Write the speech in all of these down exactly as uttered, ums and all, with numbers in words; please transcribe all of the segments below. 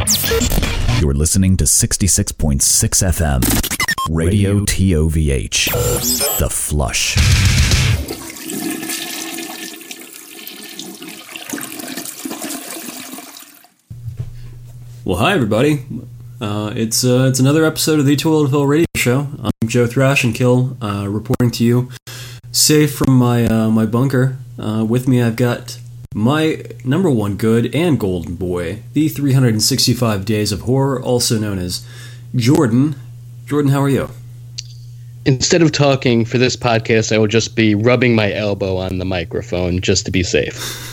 You're listening to sixty-six point six F M, Radio T O V H, The Flush. Well, hi everybody. Uh, it's uh, it's another episode of the Toiletville Radio Show. I'm Joe Thrashenkill, uh, reporting to you, safe from my uh, my bunker. Uh, with me, I've got my number one good and golden boy, the three hundred sixty-five Days of Horror, also known as Jordan. Jordan, how are you? Instead of talking for this podcast, I will just be rubbing my elbow on the microphone just to be safe.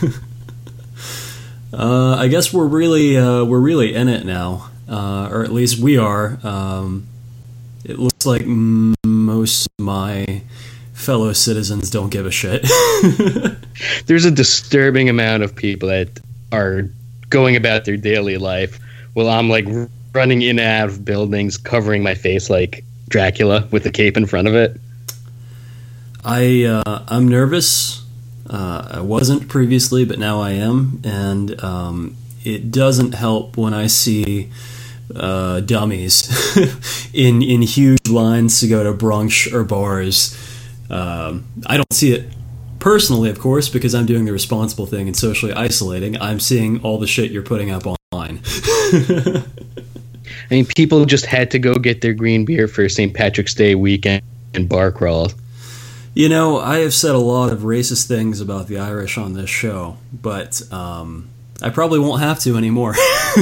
uh, I guess we're really uh, we're really in it now, uh, or at least we are. Um, it looks like m- most of my fellow citizens don't give a shit. There's a disturbing amount of people that are going about their daily life while I'm like running in and out of buildings, covering my face like Dracula with a cape in front of it. I uh, I'm nervous. Uh, I wasn't previously, but now I am, and um, it doesn't help when I see uh, dummies in in huge lines to go to brunch or bars. Um, I don't see it personally, of course, because I'm doing the responsible thing and socially isolating. I'm seeing all the shit you're putting up online. I mean, people just had to go get their green beer for Saint Patrick's Day weekend and bar crawl. You know, I have said a lot of racist things about the Irish on this show, but um, I probably won't have to anymore.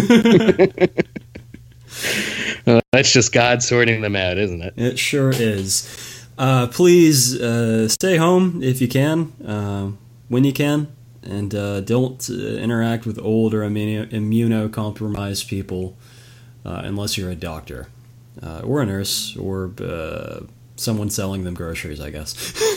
uh, that's just God sorting them out, isn't it? It sure is. Uh, please uh, stay home if you can, uh, when you can, and uh, don't uh, interact with old or immuno- immunocompromised people uh, unless you're a doctor uh, or a nurse or uh, someone selling them groceries, I guess.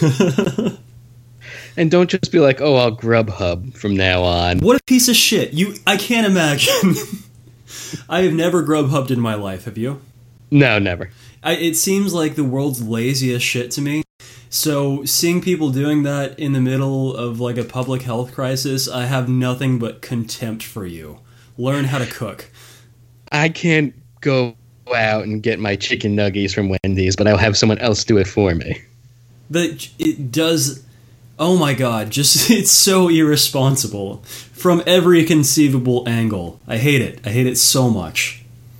And don't just be like, oh, I'll Grubhub from now on. What a piece of shit. You, I can't imagine. I have never Grubhubbed in my life, have you? No, never. I, it seems like the world's laziest shit to me. So seeing people doing that in the middle of like a public health crisis, I have nothing but contempt for you. Learn how to cook. I can't go out and get my chicken nuggets from Wendy's, but I'll have someone else do it for me. But it does... Oh my god, just it's so irresponsible. From every conceivable angle. I hate it. I hate it so much.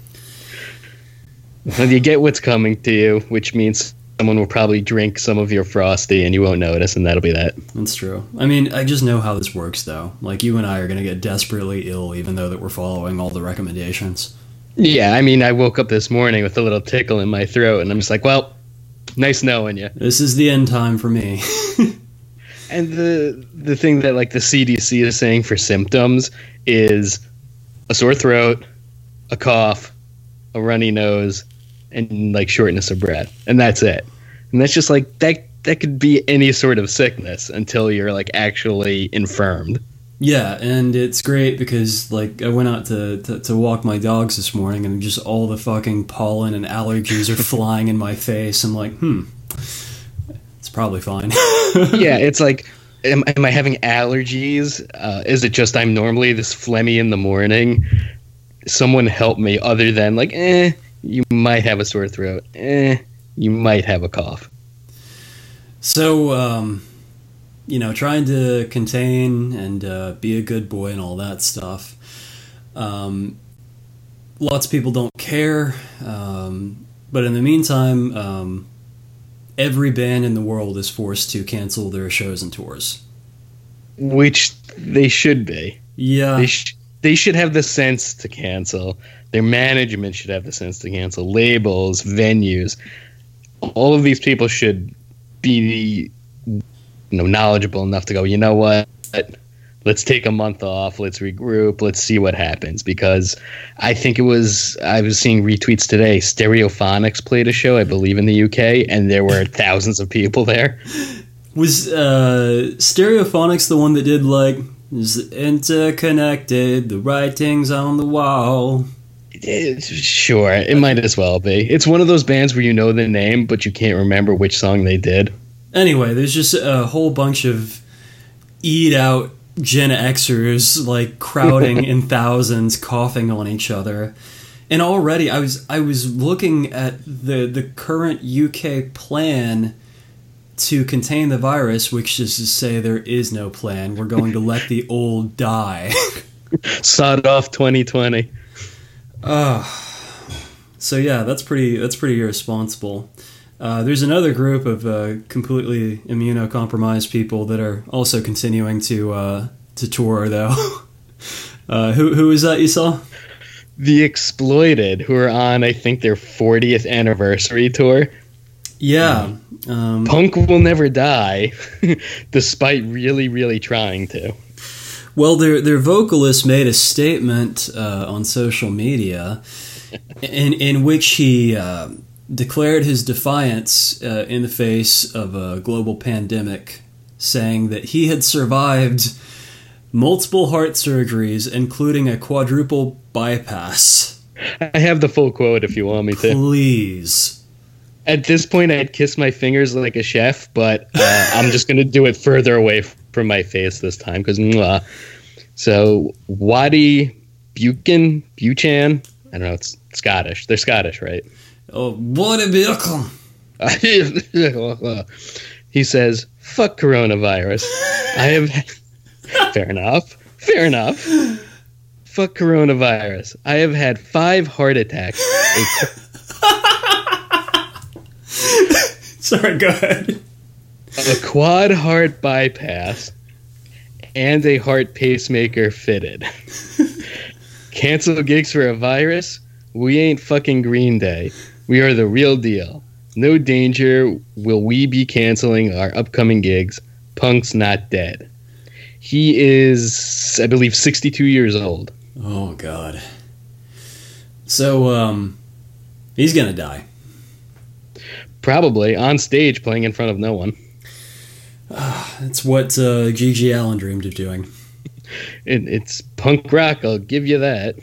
Well, you get what's coming to you, which means someone will probably drink some of your Frosty and you won't notice, and that'll be that. That's true. I mean, I just know how this works, though. Like, you and I are going to get desperately ill, even though that we're following all the recommendations. Yeah, I mean, I woke up this morning with a little tickle in my throat, and I'm just like, well, nice knowing you. This is the end time for me. And the the thing that, like, the C D C is saying for symptoms is a sore throat, a cough, a runny nose, and like shortness of breath, and that's it. And that's just like that that could be any sort of sickness until you're like actually infirmed. Yeah, and it's great because like I went out to, to, to walk my dogs this morning, and just all the fucking pollen and allergies are flying in my face. I'm like, hmm, it's probably fine. Yeah, it's like, am, am I having allergies? Uh, is it just I'm normally this phlegmy in the morning? Someone help me, other than like, eh, you might have a sore throat. Eh, you might have a cough. So, um, you know, trying to contain and uh, be a good boy and all that stuff. Um, lots of people don't care. Um, but in the meantime, um, every band in the world is forced to cancel their shows and tours. Which they should be. Yeah. They, sh- they should have the sense to cancel. Their management should have the sense to cancel. Labels, venues, all of these people should be, you know, knowledgeable enough to go, you know what? Let's take a month off. Let's regroup. Let's see what happens. Because I think it was, I was seeing retweets today. Stereophonics played a show, I believe, in the U K, and there were thousands of people there. Was uh, Stereophonics the one that did like is interconnected, the writings on the wall? It, sure, it might as well be. It's one of those bands where you know the name, but you can't remember which song they did. Anyway, there's just a whole bunch of eat out Gen Xers like crowding in thousands, coughing on each other. And already I was I was looking at the the current U K plan to contain the virus, which is to say there is no plan. We're going to let the old die. Sod off twenty twenty. Uh, so yeah, that's pretty that's pretty irresponsible. Uh, there's another group of uh, completely immunocompromised people that are also continuing to uh, to tour, though. uh, who who is that you saw? The Exploited, who are on, I think, their fortieth anniversary tour. Yeah. Um, Punk will never die, despite really, really trying to. Well, their their vocalist made a statement uh, on social media in in which he uh, declared his defiance uh, in the face of a global pandemic, saying that he had survived multiple heart surgeries, including a quadruple bypass. I have the full quote if you want me to. Please. At this point, I'd kiss my fingers like a chef, but uh, I'm just going to do it further away from my face this time. Because, so, Waddy Buchan, Buchan, I don't know, it's Scottish. They're Scottish, right? Oh, Waddy Buchan. He says, fuck coronavirus. I have... Fair enough. Fair enough. Fuck coronavirus. I have had five heart attacks. Sorry, go ahead. A quad heart bypass and a heart pacemaker fitted. Cancel gigs for a virus? We ain't fucking Green Day. We are the real deal. No danger will we be canceling our upcoming gigs. Punk's not dead. He is, I believe, sixty-two years old. Oh, God. So, um, he's gonna die. Probably, on stage, playing in front of no one. Uh, that's what uh, G G Allen dreamed of doing. It, it's punk rock, I'll give you that.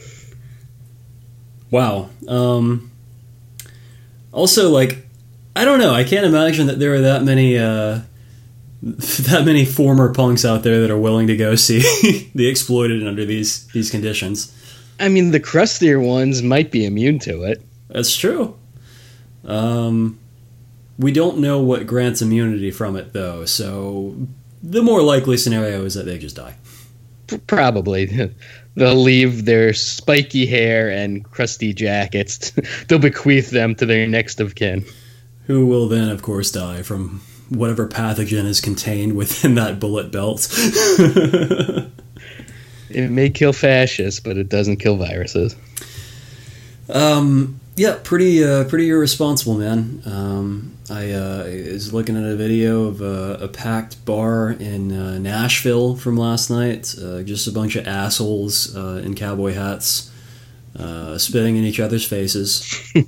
Wow. Um, also, like, I don't know, I can't imagine that there are that many... Uh, that many former punks out there that are willing to go see The Exploited under these these conditions. I mean, the crustier ones might be immune to it. That's true. Um, we don't know what grants immunity from it, though, so the more likely scenario is that they just die. Probably. They'll leave their spiky hair and crusty jackets. They'll bequeath them to their next of kin. Who will then, of course, die from whatever pathogen is contained within that bullet belt. It may kill fascists, but it doesn't kill viruses. Um, yeah, pretty uh, pretty irresponsible, man. Um, I uh, was looking at a video of a, a packed bar in uh, Nashville from last night. Uh, just a bunch of assholes uh, in cowboy hats uh, spitting in each other's faces.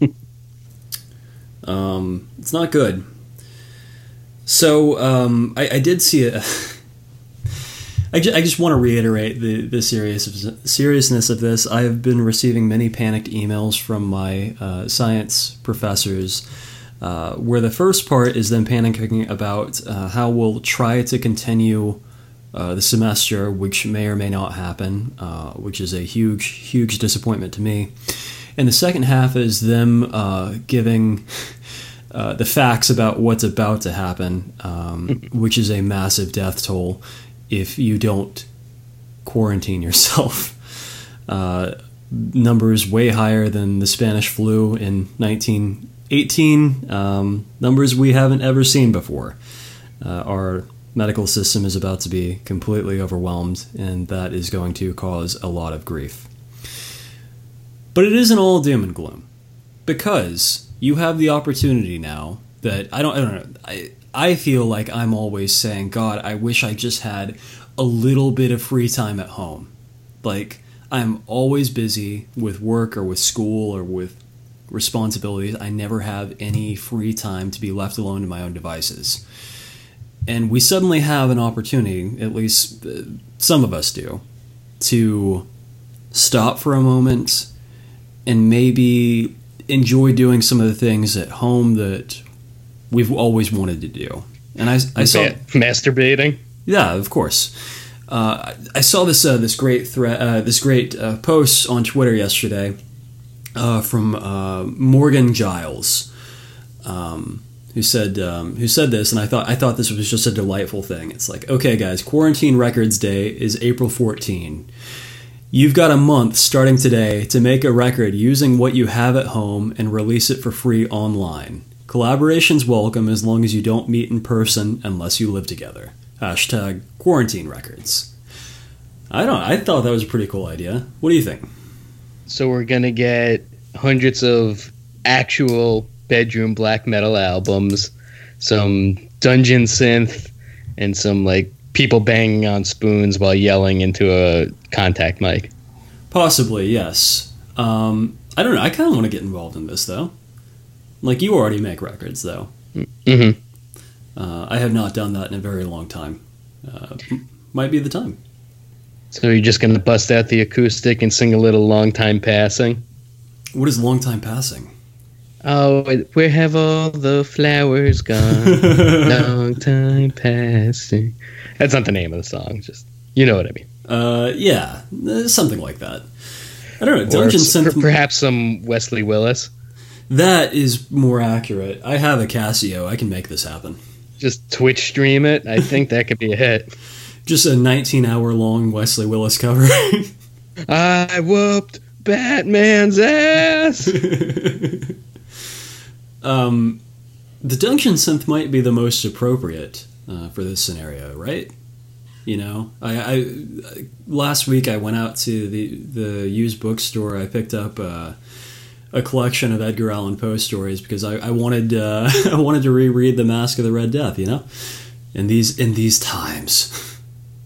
um, it's not good. So, um, I, I did see a... I, ju- I just want to reiterate the, the serious, seriousness of this. I have been receiving many panicked emails from my uh, science professors uh, where the first part is them panicking about uh, how we'll try to continue uh, the semester, which may or may not happen, uh, which is a huge, huge disappointment to me. And the second half is them uh, giving... Uh, the facts about what's about to happen, um, which is a massive death toll if you don't quarantine yourself. Uh, numbers way higher than the Spanish flu in nineteen eighteen, um, numbers we haven't ever seen before. Uh, our medical system is about to be completely overwhelmed, and that is going to cause a lot of grief. But it isn't all doom and gloom, because you have the opportunity now that I don't, I don't know. I, I feel like I'm always saying, God, I wish I just had a little bit of free time at home. Like, I'm always busy with work or with school or with responsibilities. I never have any free time to be left alone to my own devices. And we suddenly have an opportunity, at least uh, some of us do, to stop for a moment and maybe enjoy doing some of the things at home that we've always wanted to do. And I, I saw... Masturbating? Yeah, of course. Uh, I saw this uh, this great thread, uh, this great uh, post on Twitter yesterday uh, from uh, Morgan Giles, um, who said um, who said this, and I thought I thought this was just a delightful thing. It's like, okay, guys, Quarantine Records Day is April fourteenth. You've got a month starting today to make a record using what you have at home and release it for free online. Collaborations welcome as long as you don't meet in person unless you live together. Hashtag Quarantine Records. I don't. I thought that was a pretty cool idea. What do you think? So we're gonna get hundreds of actual bedroom black metal albums, some dungeon synth, and some like people banging on spoons while yelling into a contact mic. Possibly, yes. Um, I don't know. I kind of want to get involved in this, though. Like, you already make records, though. Mm-hmm. Uh, I have not done that in a very long time. Uh, might be the time. So you're just going to bust out the acoustic and sing a little Long Time Passing? What is Long Time Passing? Oh, where have all the flowers gone? Long time passing. That's not the name of the song. Just, you know what I mean. Uh, yeah, something like that. I don't know. Dungeon or Synth. per- perhaps some Wesley Willis. That is more accurate. I have a Casio. I can make this happen. Just Twitch stream it. I think that could be a hit. Just a nineteen-hour long Wesley Willis cover. I whooped Batman's ass. um, the Dungeon Synth might be the most appropriate uh, for this scenario, right? You know, I, I last week I went out to the the used bookstore. I picked up uh, a collection of Edgar Allan Poe stories because I, I wanted uh, I wanted to reread The Mask of the Red Death. You know, in these in these times.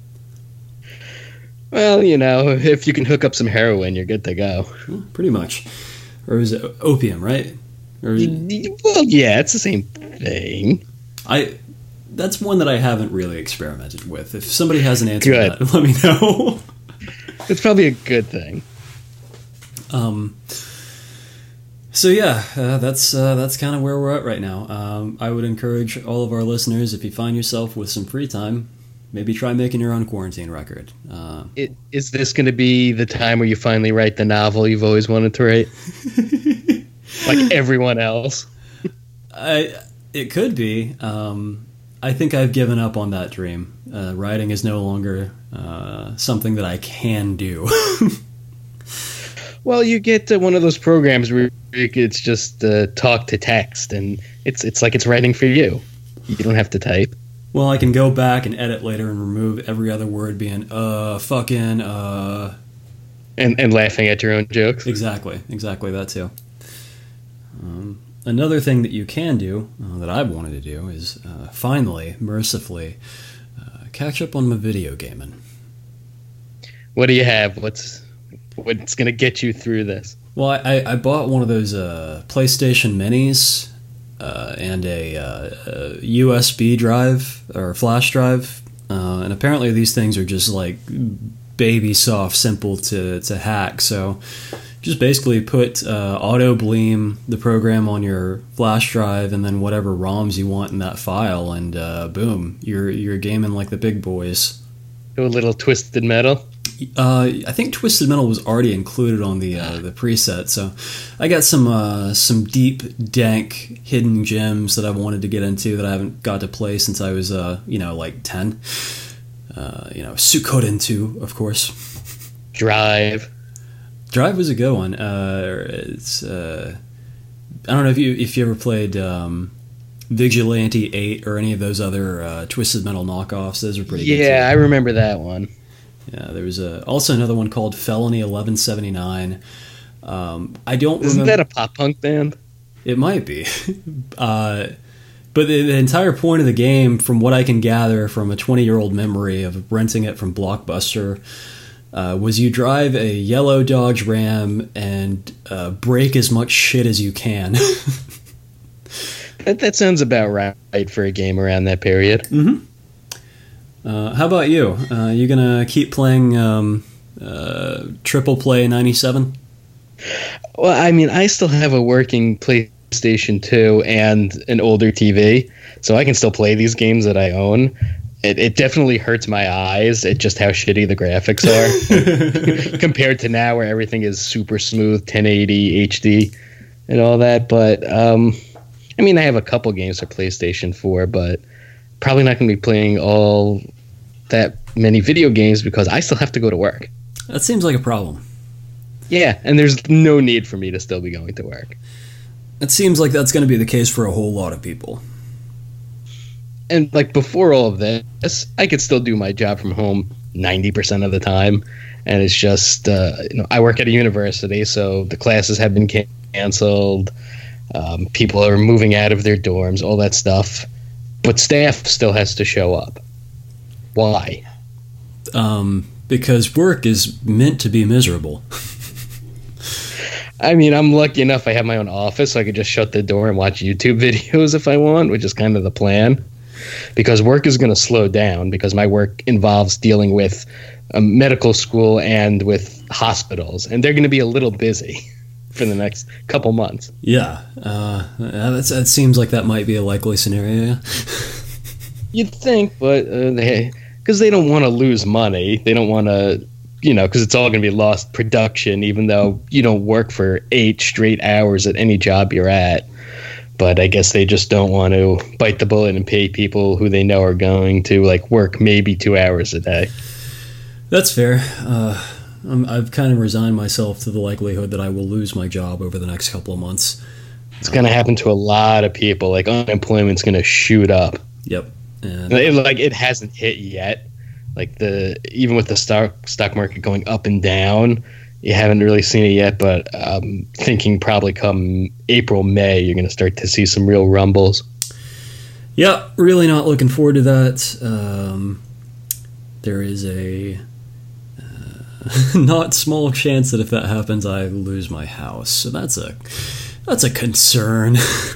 Well, you know, if you can hook up some heroin, you're good to go. Well, pretty much, or is it opium, right? Or is it... Well, yeah, it's the same thing. I. That's one that I haven't really experimented with. If somebody has an answer good. to that, let me know. It's probably a good thing. Um. So yeah, uh, that's uh, that's kind of where we're at right now. Um, I would encourage all of our listeners, if you find yourself with some free time, maybe try making your own quarantine record. Uh, it, is this going to be the time where you finally write the novel you've always wanted to write? Like everyone else? I. It could be. Um, I think I've given up on that dream. Uh, writing is no longer uh, something that I can do. Well, you get to one of those programs where it's just uh, talk to text, and it's it's like it's writing for you. You don't have to type. Well, I can go back and edit later and remove every other word being uh, fucking, uh... And, and laughing at your own jokes. Exactly, exactly that too. Um... Another thing that you can do, uh, that I've wanted to do, is uh, finally, mercifully, uh, catch up on my video gaming. What do you have? What's what's going to get you through this? Well, I, I bought one of those uh, PlayStation Minis uh, and a, uh, a U S B drive, or flash drive, uh, and apparently these things are just like baby soft, simple to, to hack, so... Just basically put uh, Auto Bleem, the program, on your flash drive, and then whatever ROMs you want in that file, and uh, boom, you're you're gaming like the big boys. Do a little Twisted Metal. Uh, I think Twisted Metal was already included on the uh, the preset, so I got some uh, some deep, dank, hidden gems that I've wanted to get into that I haven't got to play since I was uh, you know like ten. Uh, you know, Suikoden two, of course. Drive. Drive was a good one. Uh, it's uh, I don't know if you if you ever played um, Vigilante eight or any of those other uh, Twisted Metal knockoffs. Those are pretty yeah, good. Yeah, I remember that one. Yeah, there was a, also another one called Felony eleven seventy-nine. Um, I don't Isn't remember. that a pop punk band? It might be. uh, but the, the entire point of the game, from what I can gather from a twenty-year-old memory of renting it from Blockbuster, Uh, was you drive a yellow Dodge Ram and uh, break as much shit as you can. that, that sounds about right for a game around that period. Mm-hmm. Uh, how about you? Uh, you gonna keep playing um, uh, Triple Play ninety-seven? Well, I mean, I still have a working PlayStation two and an older T V, so I can still play these games that I own. it, it definitely hurts my eyes at just how shitty the graphics are compared to now where everything is super smooth, ten eighty H D and all that. But um, I mean, I have a couple games for PlayStation four, but probably not going to be playing all that many video games because I still have to go to work. That seems like a problem. Yeah, and there's no need for me to still be going to work. It seems like that's going to be the case for a whole lot of people. And like before all of this, I could still do my job from home ninety percent of the time. And it's just, uh, you know, I work at a university, so the classes have been canceled. Um, people are moving out of their dorms, all that stuff. But staff still has to show up. Why? Um, because work is meant to be miserable. I mean, I'm lucky enough I have my own office, so I could just shut the door and watch YouTube videos if I want, which is kind of the plan. Because work is going to slow down because my work involves dealing with a medical school and with hospitals, and they're going to be a little busy for the next couple months. Yeah, uh, that's, that seems like that might be a likely scenario. You'd think, but uh, they because they don't want to lose money. They don't want to, you know, because it's all going to be lost production, even though you don't work for eight straight hours at any job you're at. But I guess they just don't want to bite the bullet and pay people who they know are going to like work maybe two hours a day. That's fair. Uh, I'm, I've kind of resigned myself to the likelihood that I will lose my job over the next couple of months. It's going to happen to a lot of people. Like unemployment's going to shoot up. Yep. And it, like it hasn't hit yet. Like the even with the stock stock market going up and down, you haven't really seen it yet. But I'm thinking probably come April, May, you're going to start to see some real rumbles. Yeah, really not looking forward to that. Um, there is a uh, not small chance that if that happens, I lose my house. So that's a that's a concern.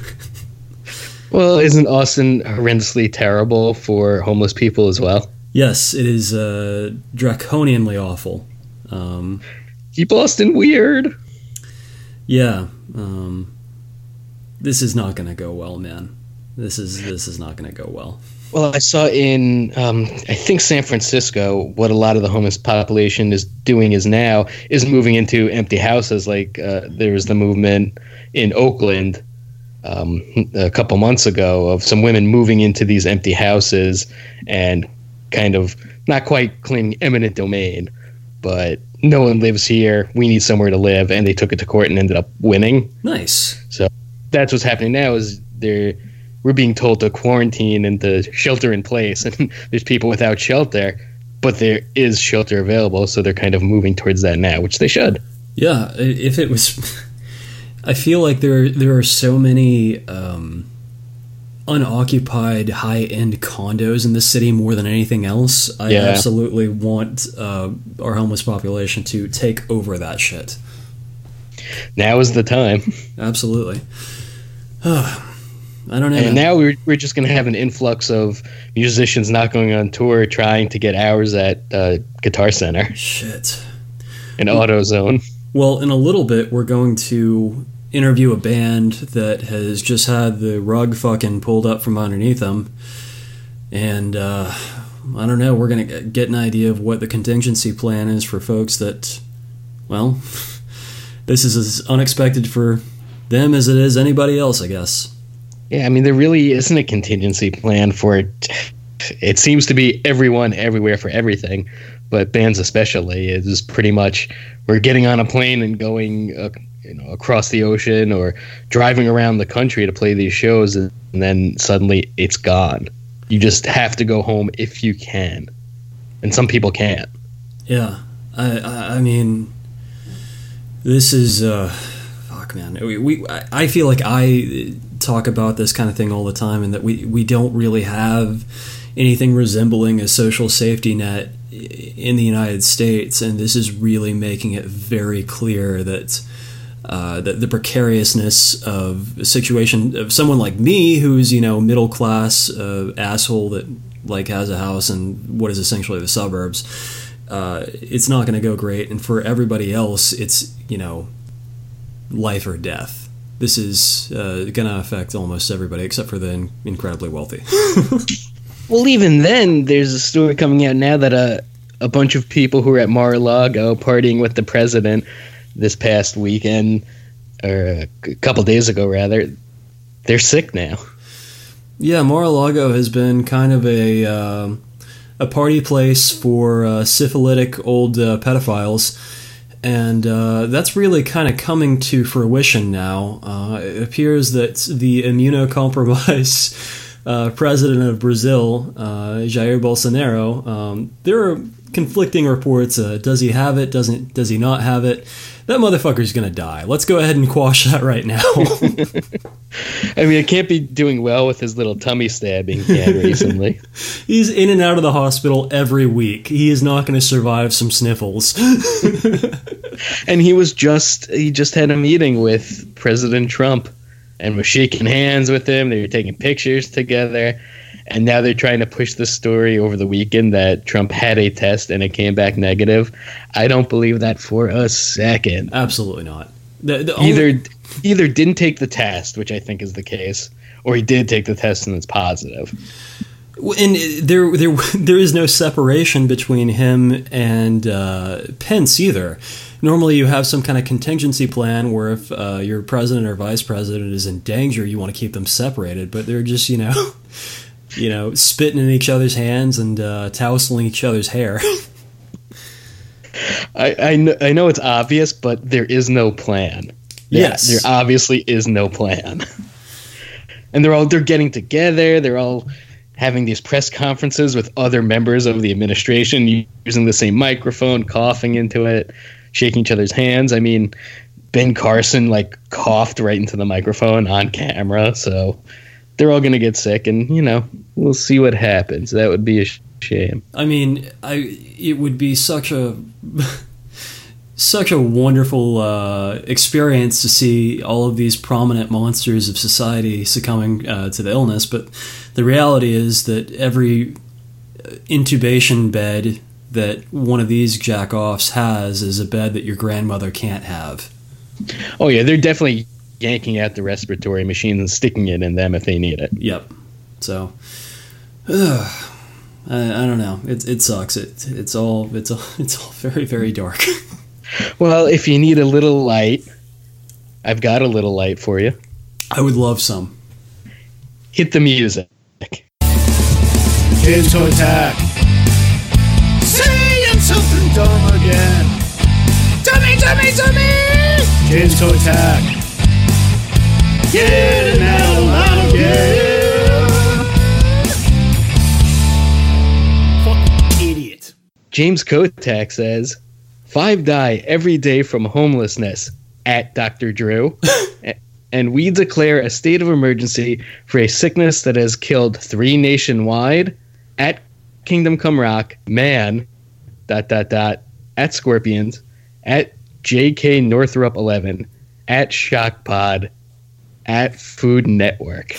Well, isn't Austin horrendously terrible for homeless people as well? Yes, it is uh, draconianly awful. Um, Keep Austin weird. Yeah, um, this is not going to go well, man. This is this is not going to go well. Well, I saw in um, I think San Francisco what a lot of the homeless population is doing is now is moving into empty houses. Like uh, there was the movement in Oakland. Um, a couple months ago of some women moving into these empty houses and kind of not quite claiming eminent domain, but no one lives here. We need somewhere to live. And they took it to court and ended up winning. Nice. So that's what's happening now is they're, we're being told to quarantine and to shelter in place. And there's people without shelter, but there is shelter available. So they're kind of moving towards that now, which they should. Yeah. If it was... I feel like there there are so many um, unoccupied high-end condos in this city more than anything else. I yeah. absolutely want uh, our homeless population to take over that shit. Now is the time. Absolutely. I don't know. And now we're we're just going to have an influx of musicians not going on tour, trying to get hours at uh, Guitar Center. Shit. And AutoZone. Well, in a little bit, we're going to interview a band that has just had the rug fucking pulled up from underneath them. And, uh, I don't know, we're going to get an idea of what the contingency plan is for folks that, well, this is as unexpected for them as it is anybody else, I guess. Yeah, I mean, there really isn't a contingency plan for it. It seems to be everyone, everywhere for everything. But bands especially, it is pretty much we're getting on a plane and going uh, you know, across the ocean or driving around the country to play these shows, and then suddenly it's gone. You just have to go home if you can. And some people can't. Yeah. I I, I mean, this is, uh, fuck, man. We, we I feel like I talk about this kind of thing all the time, and that we, we don't really have anything resembling a social safety net in the United States, and this is really making it very clear that uh, that the precariousness of a situation of someone like me, who's, you know, middle class uh, asshole that like has a house in what is essentially the suburbs, uh, it's not going to go great, and for everybody else, it's, you know, life or death. This is uh, going to affect almost everybody except for the in- incredibly wealthy. Well, even then, there's a story coming out now that a a bunch of people who were at Mar-a-Lago partying with the president this past weekend, or a couple days ago, rather, they're sick now. Yeah, Mar-a-Lago has been kind of a uh, a party place for uh, syphilitic old uh, pedophiles, and uh, that's really kind of coming to fruition now. Uh, it appears that the immunocompromised uh, president of Brazil, uh, Jair Bolsonaro, um, there are conflicting reports. Uh, does he have it? Doesn't? Does he not have it? That motherfucker's gonna die. Let's go ahead and quash that right now. I mean, it can't be doing well with his little tummy stabbing he had recently. He's in and out of the hospital every week. He is not going to survive some sniffles. And he was just he just had a meeting with President Trump and was shaking hands with him. They were taking pictures together. And now they're trying to push the story over the weekend that Trump had a test and it came back negative. I don't believe that for a second. Absolutely not. The, the either only- either didn't take the test, which I think is the case, or he did take the test and it's positive. And there, there, there is no separation between him and uh, Pence either. Normally, you have some kind of contingency plan where if uh, your president or vice president is in danger, you want to keep them separated. But they're just, you know, you know, spitting in each other's hands and uh, tousling each other's hair. I I know, I know it's obvious, but there is no plan. Yes, there obviously is no plan. And they're all they're getting together. They're all having these press conferences with other members of the administration, using the same microphone, coughing into it, shaking each other's hands. I mean, Ben Carson like coughed right into the microphone on camera, so they're all going to get sick, and you know, we'll see what happens. That would be a sh- shame. I mean, I it would be such a such a wonderful uh, experience to see all of these prominent monsters of society succumbing uh, to the illness, but the reality is that every intubation bed that one of these jack-offs has is a bed that your grandmother can't have. Oh yeah, they're definitely yanking out the respiratory machines and sticking it in them if they need it. Yep. So, uh, I, I don't know. It it sucks. It it's all it's all it's all very very dark. Well, if you need a little light, I've got a little light for you. I would love some. Hit the music. Kids to attack. Saying something dumb again. Dummy, dummy, dummy. Kids to attack. Getting out loud again. Fucking idiot. James Kotak says, five die every day from homelessness at Doctor Drew. And we declare a state of emergency for a sickness that has killed three nationwide at Kingdom Come Rock, man, dot, dot, dot, at Scorpions, at J K Northrup eleven, at ShockPod, at Food Network.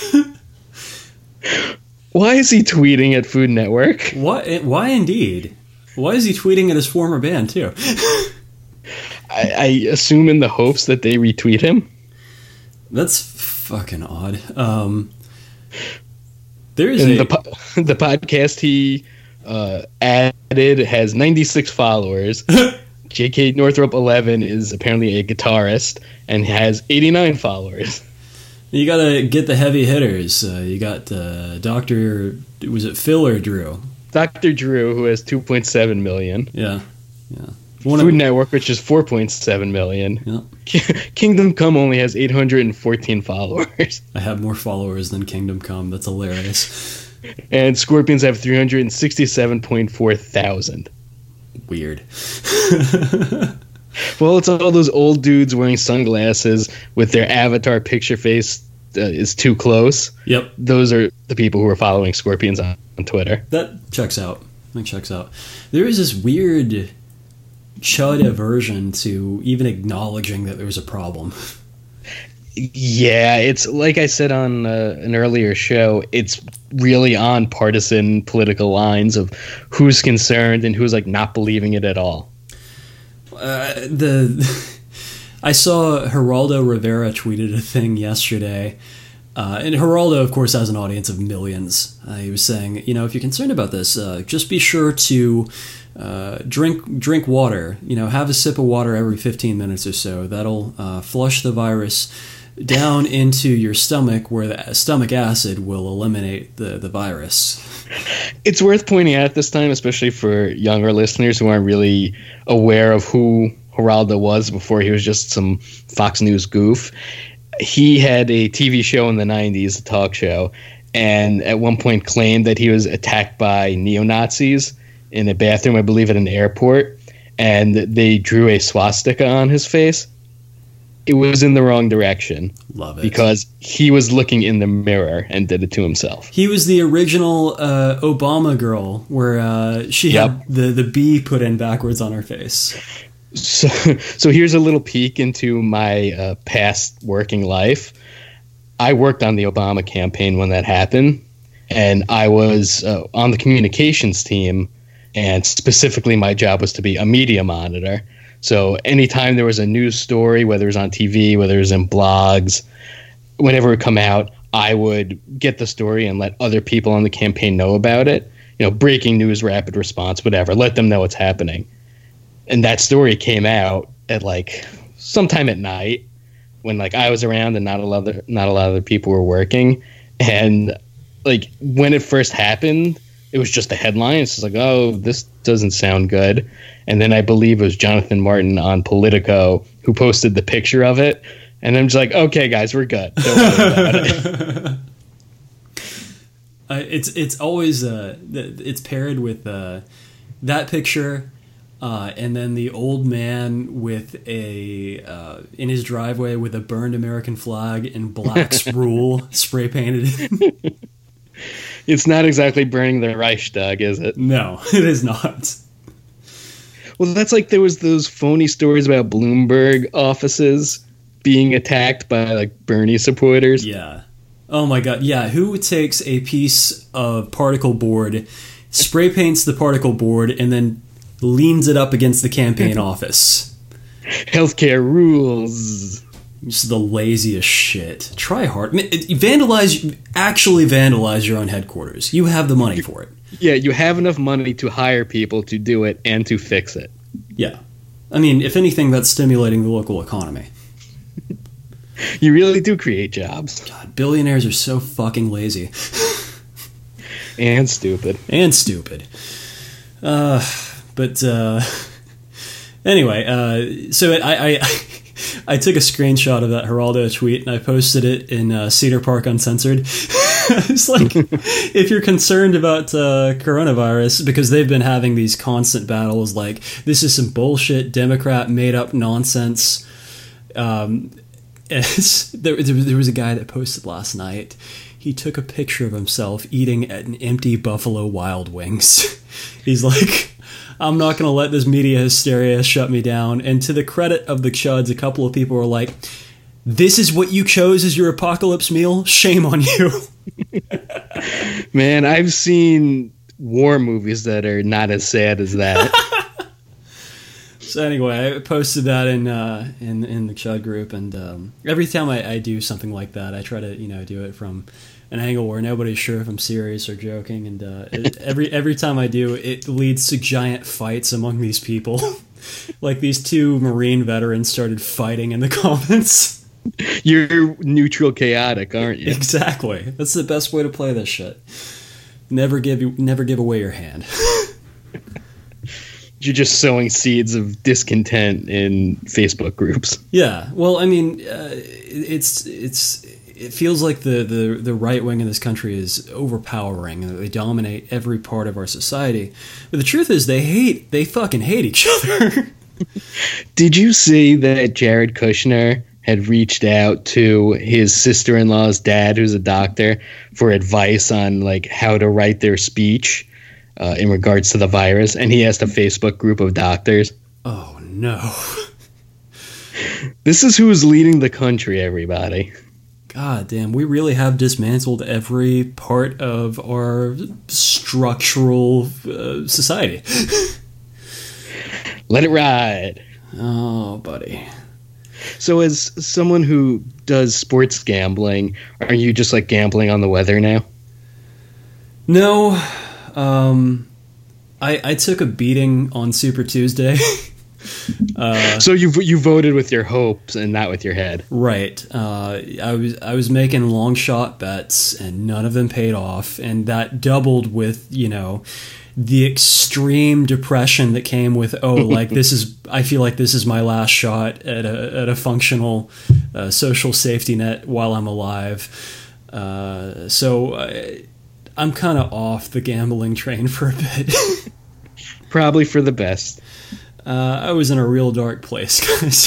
Why is he tweeting at Food Network? Why? Why indeed? Why is he tweeting at his former band too? I, I assume in the hopes that they retweet him. That's fucking odd. Um, there is and a the po- the podcast he uh, added has ninety-six followers. J K Northrup eleven is apparently a guitarist and has eighty-nine followers. You gotta get the heavy hitters. Uh, you got uh, Doctor Was it Phil or Drew? Doctor Drew, who has two point seven million. Yeah, yeah. One Food of, Network, which is four point seven million. Yeah. Kingdom Come only has eight hundred fourteen followers. I have more followers than Kingdom Come. That's hilarious. And Scorpions have three hundred sixty-seven point four thousand. Weird. Well, it's all those old dudes wearing sunglasses with their avatar picture face uh, is too close. Yep. Those are the people who are following Scorpions on, on Twitter. That checks out. That checks out. There is this weird chud aversion to even acknowledging that there's a problem. Yeah, it's like I said on uh, an earlier show, it's really on partisan political lines of who's concerned and who's like not believing it at all. Uh, the I saw Geraldo Rivera tweeted a thing yesterday Uh, and Geraldo, of course, has an audience of millions. Uh, he was saying, you know, if you're concerned about this, uh, just be sure to uh, drink drink water. You know, have a sip of water every fifteen minutes or so. That'll uh, flush the virus down into your stomach, where the stomach acid will eliminate the, the virus. It's worth pointing out this time, especially for younger listeners who aren't really aware of who Geraldo was before he was just some Fox News goof. He had a T V show in the nineties, a talk show, and at one point claimed that he was attacked by neo-Nazis in a bathroom, I believe at an airport, and they drew a swastika on his face. It was in the wrong direction. Love it. Because he was looking in the mirror and did it to himself. He was the original uh, Obama girl, where uh, she Yep. had the, the B put in backwards on her face. So, so here's a little peek into my uh, past working life. I worked on the Obama campaign when that happened, and I was uh, on the communications team, and specifically my job was to be a media monitor. So anytime there was a news story, whether it was on T V, whether it was in blogs, whenever it would come out, I would get the story and let other people on the campaign know about it. You know, breaking news, rapid response, whatever. Let them know what's happening. And that story came out at like sometime at night when like I was around and not a lot of not a lot of other people were working. And like when it first happened, it was just a headline. It's just like, oh, this doesn't sound good. And then I believe it was Jonathan Martin on Politico who posted the picture of it. And I'm just like, okay, guys, we're good. Don't worry about it. Uh, it's it's always uh, it's paired with uh, that picture, uh, and then the old man with a uh, in his driveway with a burned American flag and Black's Rule spray painted. It's not exactly burning the Reichstag, is it? No, it is not. Well, that's like there was those phony stories about Bloomberg offices being attacked by like Bernie supporters. Yeah. Oh my god. Yeah. Who takes a piece of particle board, spray paints the particle board, and then leans it up against the campaign office? Healthcare rules. Just the laziest shit. Try hard. Vandalize. Actually vandalize your own headquarters. You have the money for it. Yeah, you have enough money to hire people to do it and to fix it. Yeah. I mean, if anything, that's stimulating the local economy. You really do create jobs. God, billionaires are so fucking lazy. And stupid. And stupid. Uh, but, uh... Anyway, uh, so I, I, I took a screenshot of that Geraldo tweet and I posted it in uh, Cedar Park Uncensored. It's like, if you're concerned about uh, coronavirus, because they've been having these constant battles, like, this is some bullshit Democrat made-up nonsense. Um, there, there was a guy that posted last night. He took a picture of himself eating at an empty Buffalo Wild Wings. He's like, I'm not going to let this media hysteria shut me down. And to the credit of the Chuds, a couple of people were like, this is what you chose as your apocalypse meal? Shame on you. Man, I've seen war movies that are not as sad as that. So anyway, I posted that in uh, in in the Chud group, and um, every time I, I do something like that, I try to you know do it from an angle where nobody's sure if I'm serious or joking, and uh, it, every every time I do, it leads to giant fights among these people. Like these two Marine veterans started fighting in the comments. You're neutral chaotic, aren't you? Exactly. That's the best way to play this shit. Never give you never give away your hand. You're just sowing seeds of discontent in Facebook groups. Yeah. Well, I mean, uh, it's it's it feels like the, the, the right wing in this country is overpowering and they dominate every part of our society. But the truth is, they hate they fucking hate each other. Did you see that Jared Kushner had reached out to his sister-in-law's dad, who's a doctor, for advice on like how to write their speech uh, in regards to the virus? And he asked a Facebook group of doctors. Oh, no. This is who's leading the country, everybody. God damn, we really have dismantled every part of our structural uh, society. Let it ride. Oh, buddy. So as someone who does sports gambling, are you just like gambling on the weather now? No, um, I I took a beating on Super Tuesday. uh, so you you voted with your hopes and not with your head, right? Uh, I was I was making long shot bets and none of them paid off, and that doubled with you know the extreme depression that came with oh like this is I feel like this is my last shot at a at a functional uh, social safety net while I'm alive. Uh, so. I, I'm kind of off the gambling train for a bit. Probably for the best. Uh, I was in a real dark place, guys.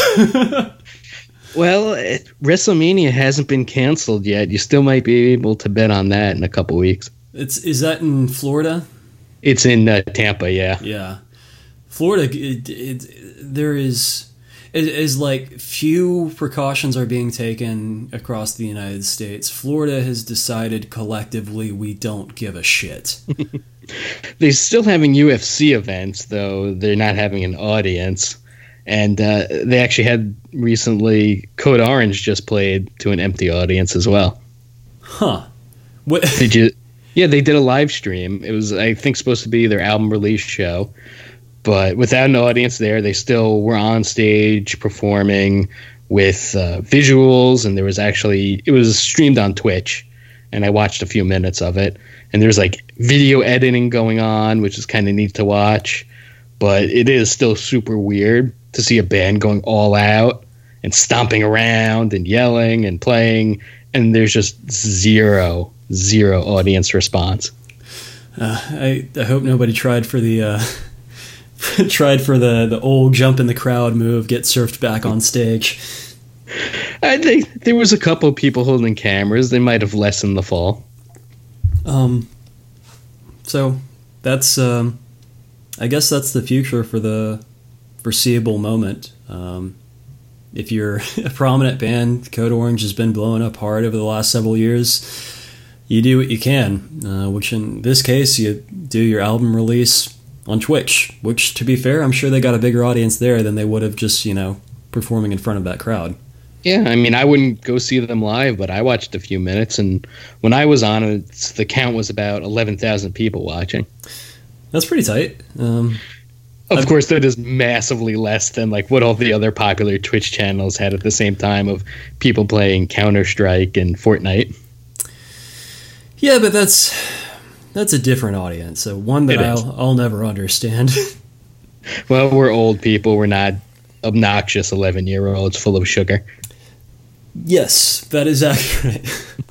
Well, it, WrestleMania hasn't been canceled yet. You still might be able to bet on that in a couple weeks. It's is that in Florida? It's in uh, Tampa, yeah. Yeah, Florida. It, it, there is it is like few precautions are being taken across the United States. Florida has decided collectively we don't give a shit. They're still having U F C events, though they're not having an audience. And uh, they actually had recently Code Orange just played to an empty audience as well. Huh? What did you? Yeah, they did a live stream. It was, I think, supposed to be their album release show. But without an audience there, they still were on stage performing with uh, visuals, and there was actually it was streamed on Twitch, and I watched a few minutes of it. And there's like video editing going on, which is kind of neat to watch, but it is still super weird to see a band going all out and stomping around and yelling and playing, and there's just zero zero audience response. Uh, I I hope nobody tried for the. Uh... Tried for the, the old jump in the crowd move, get surfed back on stage. I think there was a couple of people holding cameras. They might have lessened the fall. Um. So that's um, I guess that's the future for the foreseeable moment. Um, if you're a prominent band, Code Orange has been blowing up hard over the last several years. You do what you can, uh, which in this case, you do your album release on Twitch, which, to be fair, I'm sure they got a bigger audience there than they would have just, you know, performing in front of that crowd. Yeah, I mean, I wouldn't go see them live, but I watched a few minutes, and when I was on it, the count was about eleven thousand people watching. That's pretty tight. Um, of I've, course, that is massively less than like what all the other popular Twitch channels had at the same time of people playing Counter-Strike and Fortnite. Yeah, but that's... That's a different audience, so one that I'll, I'll never understand. Well, we're old people. We're not obnoxious eleven-year-olds full of sugar. Yes, that is accurate.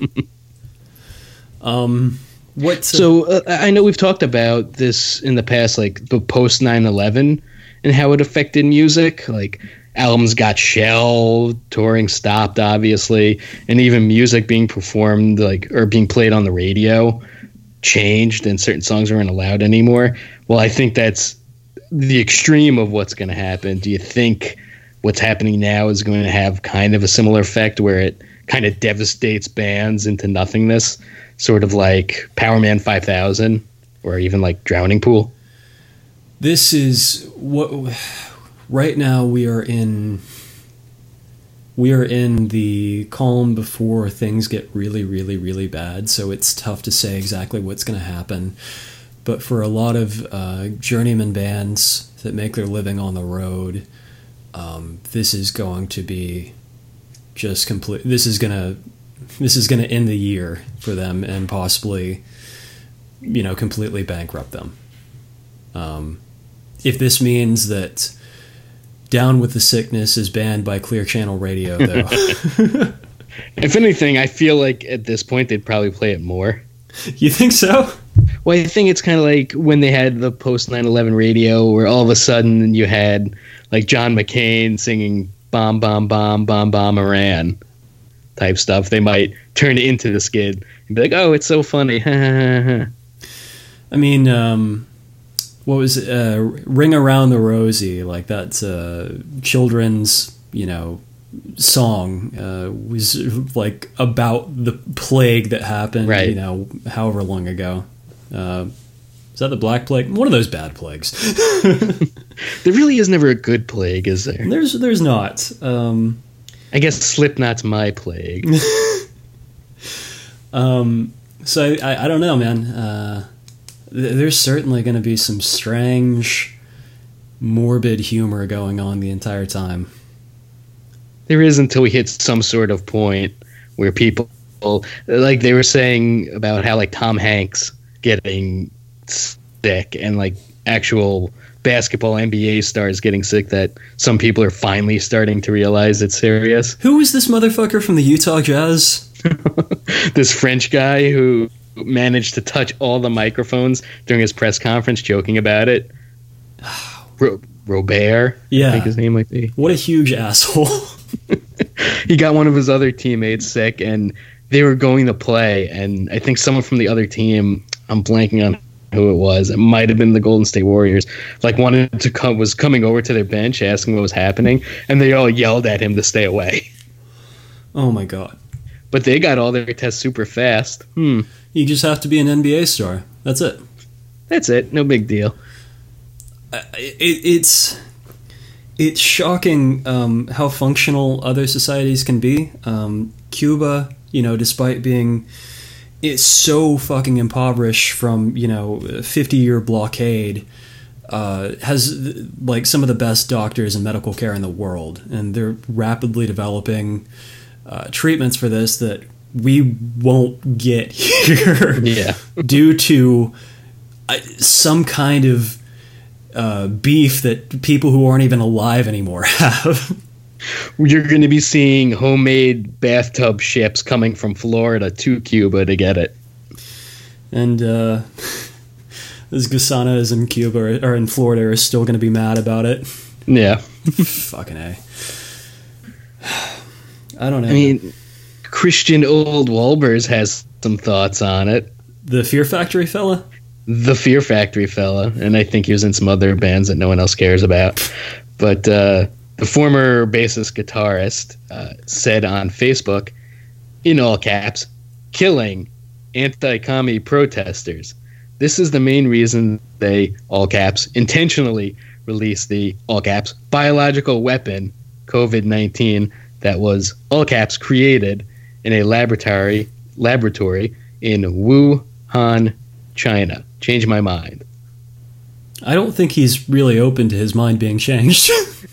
um, what? Uh, so uh, I know we've talked about this in the past, like the post nine eleven and how it affected music. Like albums got shelved, touring stopped, obviously, and even music being performed like or being played on the radio changed and certain songs aren't allowed anymore. Well, I think that's the extreme of what's going to happen. Do you think what's happening now is going to have kind of a similar effect where it kind of devastates bands into nothingness, sort of like Power Man five thousand or even like Drowning Pool? This is what right now we are in We are in the calm before things get really, really, really bad, so it's tough to say exactly what's going to happen. But for a lot of uh, journeyman bands that make their living on the road, um, this is going to be just complete. This is gonna, this is gonna end the year for them and possibly, you know, completely bankrupt them. Um, if this means that Down with the Sickness is banned by Clear Channel Radio, though. If anything, I feel like at this point they'd probably play it more. You think so? Well, I think it's kind of like when they had the post nine eleven radio where all of a sudden you had like John McCain singing Bomb, Bomb, Bomb, Bomb, Bomb, Iran type stuff. They might turn it into the skid and be like, oh, it's so funny. I mean, um... what was it? Uh, Ring Around the Rosie, like that's a children's, you know, song, uh, was like about the plague that happened, right. you know, however long ago. Uh, is that the Black Plague? One of those bad plagues. There really is never a good plague, is there? There's, there's not. Um, I guess Slipknot's my plague. um, so I, I don't know, man. Uh, th- there's certainly going to be some strange, morbid humor going on the entire time. There is until we hit some sort of point where people, like they were saying about how like Tom Hanks getting sick and like actual basketball N B A stars getting sick, that some people are finally starting to realize it's serious. Who was this motherfucker from the Utah Jazz? This French guy who managed to touch all the microphones during his press conference joking about it. Ro- Robert, yeah. I think his name might be. What a huge asshole. He got one of his other teammates sick, and they were going to play, and I think someone from the other team, I'm blanking on who it was, it might have been the Golden State Warriors, like wanted to come, was coming over to their bench asking what was happening, and they all yelled at him to stay away. Oh my god. But they got all their tests super fast. Hmm. You just have to be an N B A star. That's it. That's it. No big deal. Uh, it, it's it's shocking um, how functional other societies can be. Um, Cuba, you know, despite being it's so fucking impoverished from, you know, a fifty-year blockade, uh, has like some of the best doctors and medical care in the world, and they're rapidly developing uh, treatments for this that we won't get here. Yeah. Due to uh, some kind of uh, beef that people who aren't even alive anymore have. You're going to be seeing homemade bathtub ships coming from Florida to Cuba to get it. And uh, those Gusanas in Cuba or in Florida are still going to be mad about it. Yeah. Fucking A. I don't know. I mean, Christian Old Walbers has some thoughts on it. The Fear Factory fella? The Fear Factory fella. And I think he was in some other bands that no one else cares about. But uh, the former bassist guitarist uh, said on Facebook, in all caps, killing anti-commie protesters. This is the main reason they, all caps, intentionally released the, all caps, biological weapon, COVID nineteen, that was, all caps, created in a laboratory laboratory in Wuhan, China. Change my mind. I don't think he's really open to his mind being changed.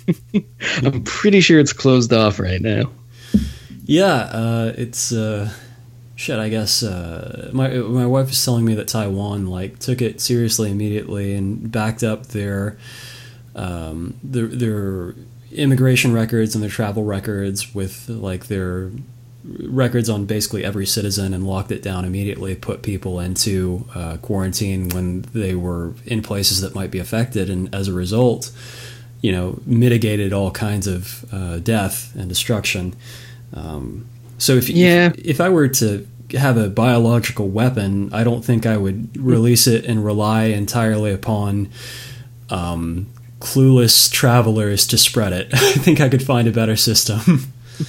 I'm pretty sure it's closed off right now. Yeah, uh, it's uh, shit. I guess uh, my my wife was telling me that Taiwan like took it seriously immediately and backed up their um, their their immigration records and their travel records with like their records on basically every citizen and locked it down immediately, put people into uh, quarantine when they were in places that might be affected, and as a result, you know, mitigated all kinds of uh, death and destruction. Um, so if, yeah. if if I were to have a biological weapon, I don't think I would release it and rely entirely upon um, clueless travelers to spread it. I think I could find a better system.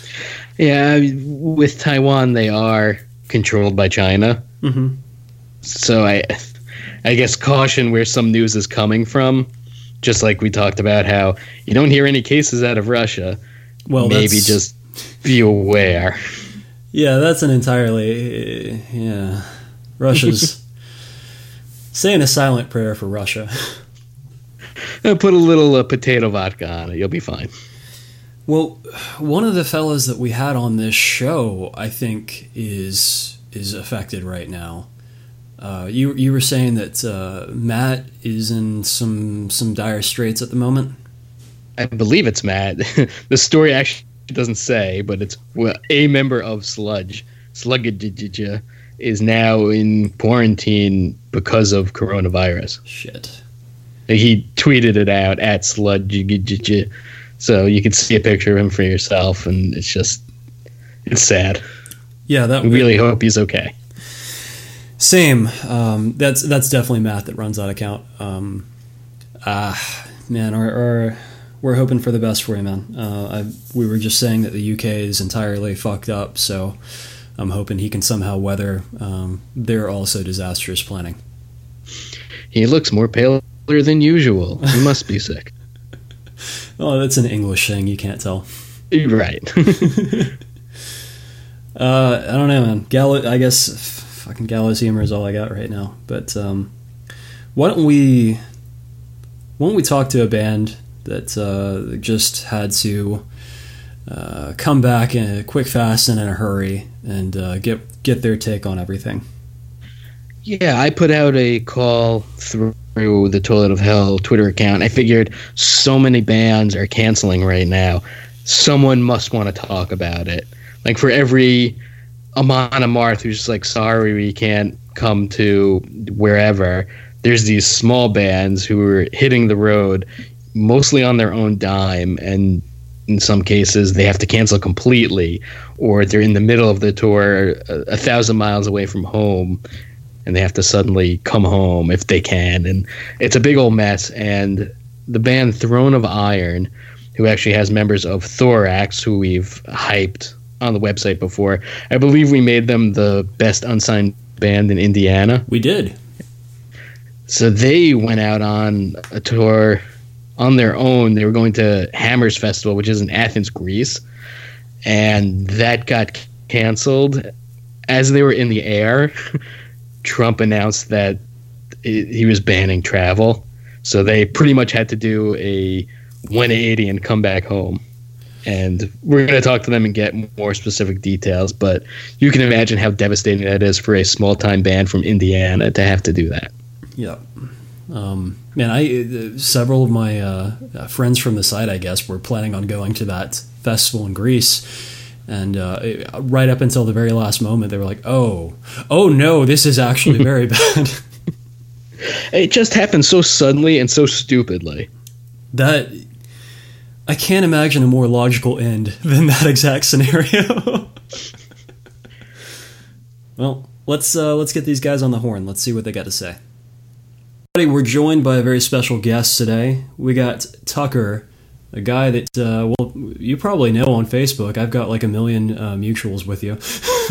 Yeah, with Taiwan, they are controlled by China. Mm-hmm. So I, I guess caution where some news is coming from. Just like we talked about how you don't hear any cases out of Russia. Well, maybe that's, just be aware. Yeah, that's an entirely yeah. Russia's saying a silent prayer for Russia. Put a little uh, potato vodka on it. You'll be fine. Well, one of the fellas that we had on this show, I think, is is affected right now. Uh, you you were saying that uh, Matt is in some some dire straits at the moment. I believe it's Matt. The story actually doesn't say, but it's well, a member of Sludge. Sludge is now in quarantine because of coronavirus. Shit. He tweeted it out at Sludge. So you can see a picture of him for yourself, and it's just, it's sad. Yeah, that we really hope he's okay. Same. Um, that's that's definitely Matt that runs that account. Um, ah, man, our, our, we're hoping for the best for you, man. Uh, I, we were just saying that the U K is entirely fucked up, so I'm hoping he can somehow weather um, their also disastrous planning. He looks more paler than usual. He must be sick. Oh, that's an English thing. You can't tell. Right. uh, I don't know, man. Gallows, I guess f- fucking gallows humor is all I got right now. But um, why don't we why don't we talk to a band that uh, just had to uh, come back in a quick, fast, and in a hurry, and uh, get get their take on everything. Yeah, I put out a call through the Toilet of Hell Twitter account. I figured so many bands are canceling right now. Someone must want to talk about it. Like for every Amon Amarth who's just like, sorry, we can't come to wherever, there's these small bands who are hitting the road mostly on their own dime, and in some cases they have to cancel completely, or they're in the middle of the tour a, a thousand miles away from home and they have to suddenly come home if they can, and it's a big old mess. And the band Throne of Iron, who actually has members of Thorax, who we've hyped on the website before, I believe we made them the best unsigned band in Indiana. We did. So they went out on a tour on their own. They were going to Hammers Festival, which is in Athens, Greece, and that got canceled. As they were in the air, Trump announced that it, he was banning travel. So they pretty much had to do a one eighty and come back home. And we're going to talk to them and get more specific details, but you can imagine how devastating that is for a small-time band from Indiana to have to do that. Yeah. Um, man, I uh, several of my uh, friends from the site, I guess, were planning on going to that festival in Greece. And uh, it, right up until the very last moment, they were like, oh, oh no, this is actually very bad. It just happened so suddenly and so stupidly. That, I can't imagine a more logical end than that exact scenario. Well, let's uh, let's get these guys on the horn. Let's see what they got to say. We're joined by a very special guest today. We got Tucker, a guy that, uh, well, you probably know on Facebook. I've got like a million uh, mutuals with you.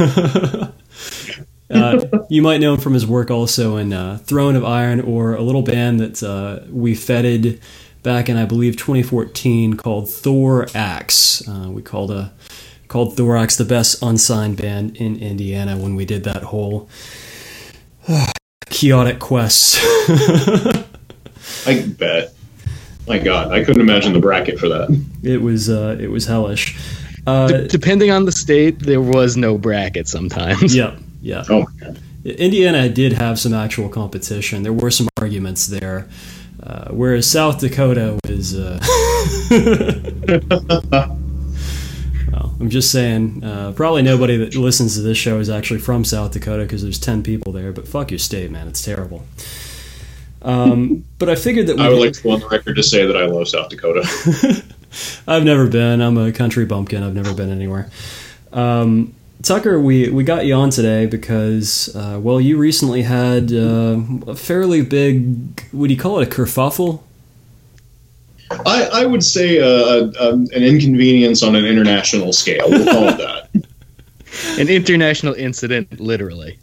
uh, you might know him from his work also in uh, Throne of Iron, or a little band that uh, we feted back in, I believe, twenty fourteen called Thorax. Uh, we called a called Thorax the best unsigned band in Indiana when we did that whole uh, chaotic quest. I bet. My God, I couldn't imagine the bracket for that. It was uh, it was hellish. Uh, D- depending on the state, there was no bracket sometimes. Yeah, yeah. Oh my God. Indiana did have some actual competition. There were some arguments there, uh, whereas South Dakota was. Uh, well, I'm just saying. Uh, probably nobody that listens to this show is actually from South Dakota because there's ten people there. But fuck your state, man. It's terrible. Um, but I figured that we I would like to go on the record to say that I love South Dakota. I've never been. I'm a country bumpkin. I've never been anywhere. Um, Tucker, we, we got you on today because, uh, well, you recently had uh, a fairly big, would you call it a kerfuffle? I, I would say uh, a, a, an inconvenience on an international scale. We'll call it that. An international incident, literally.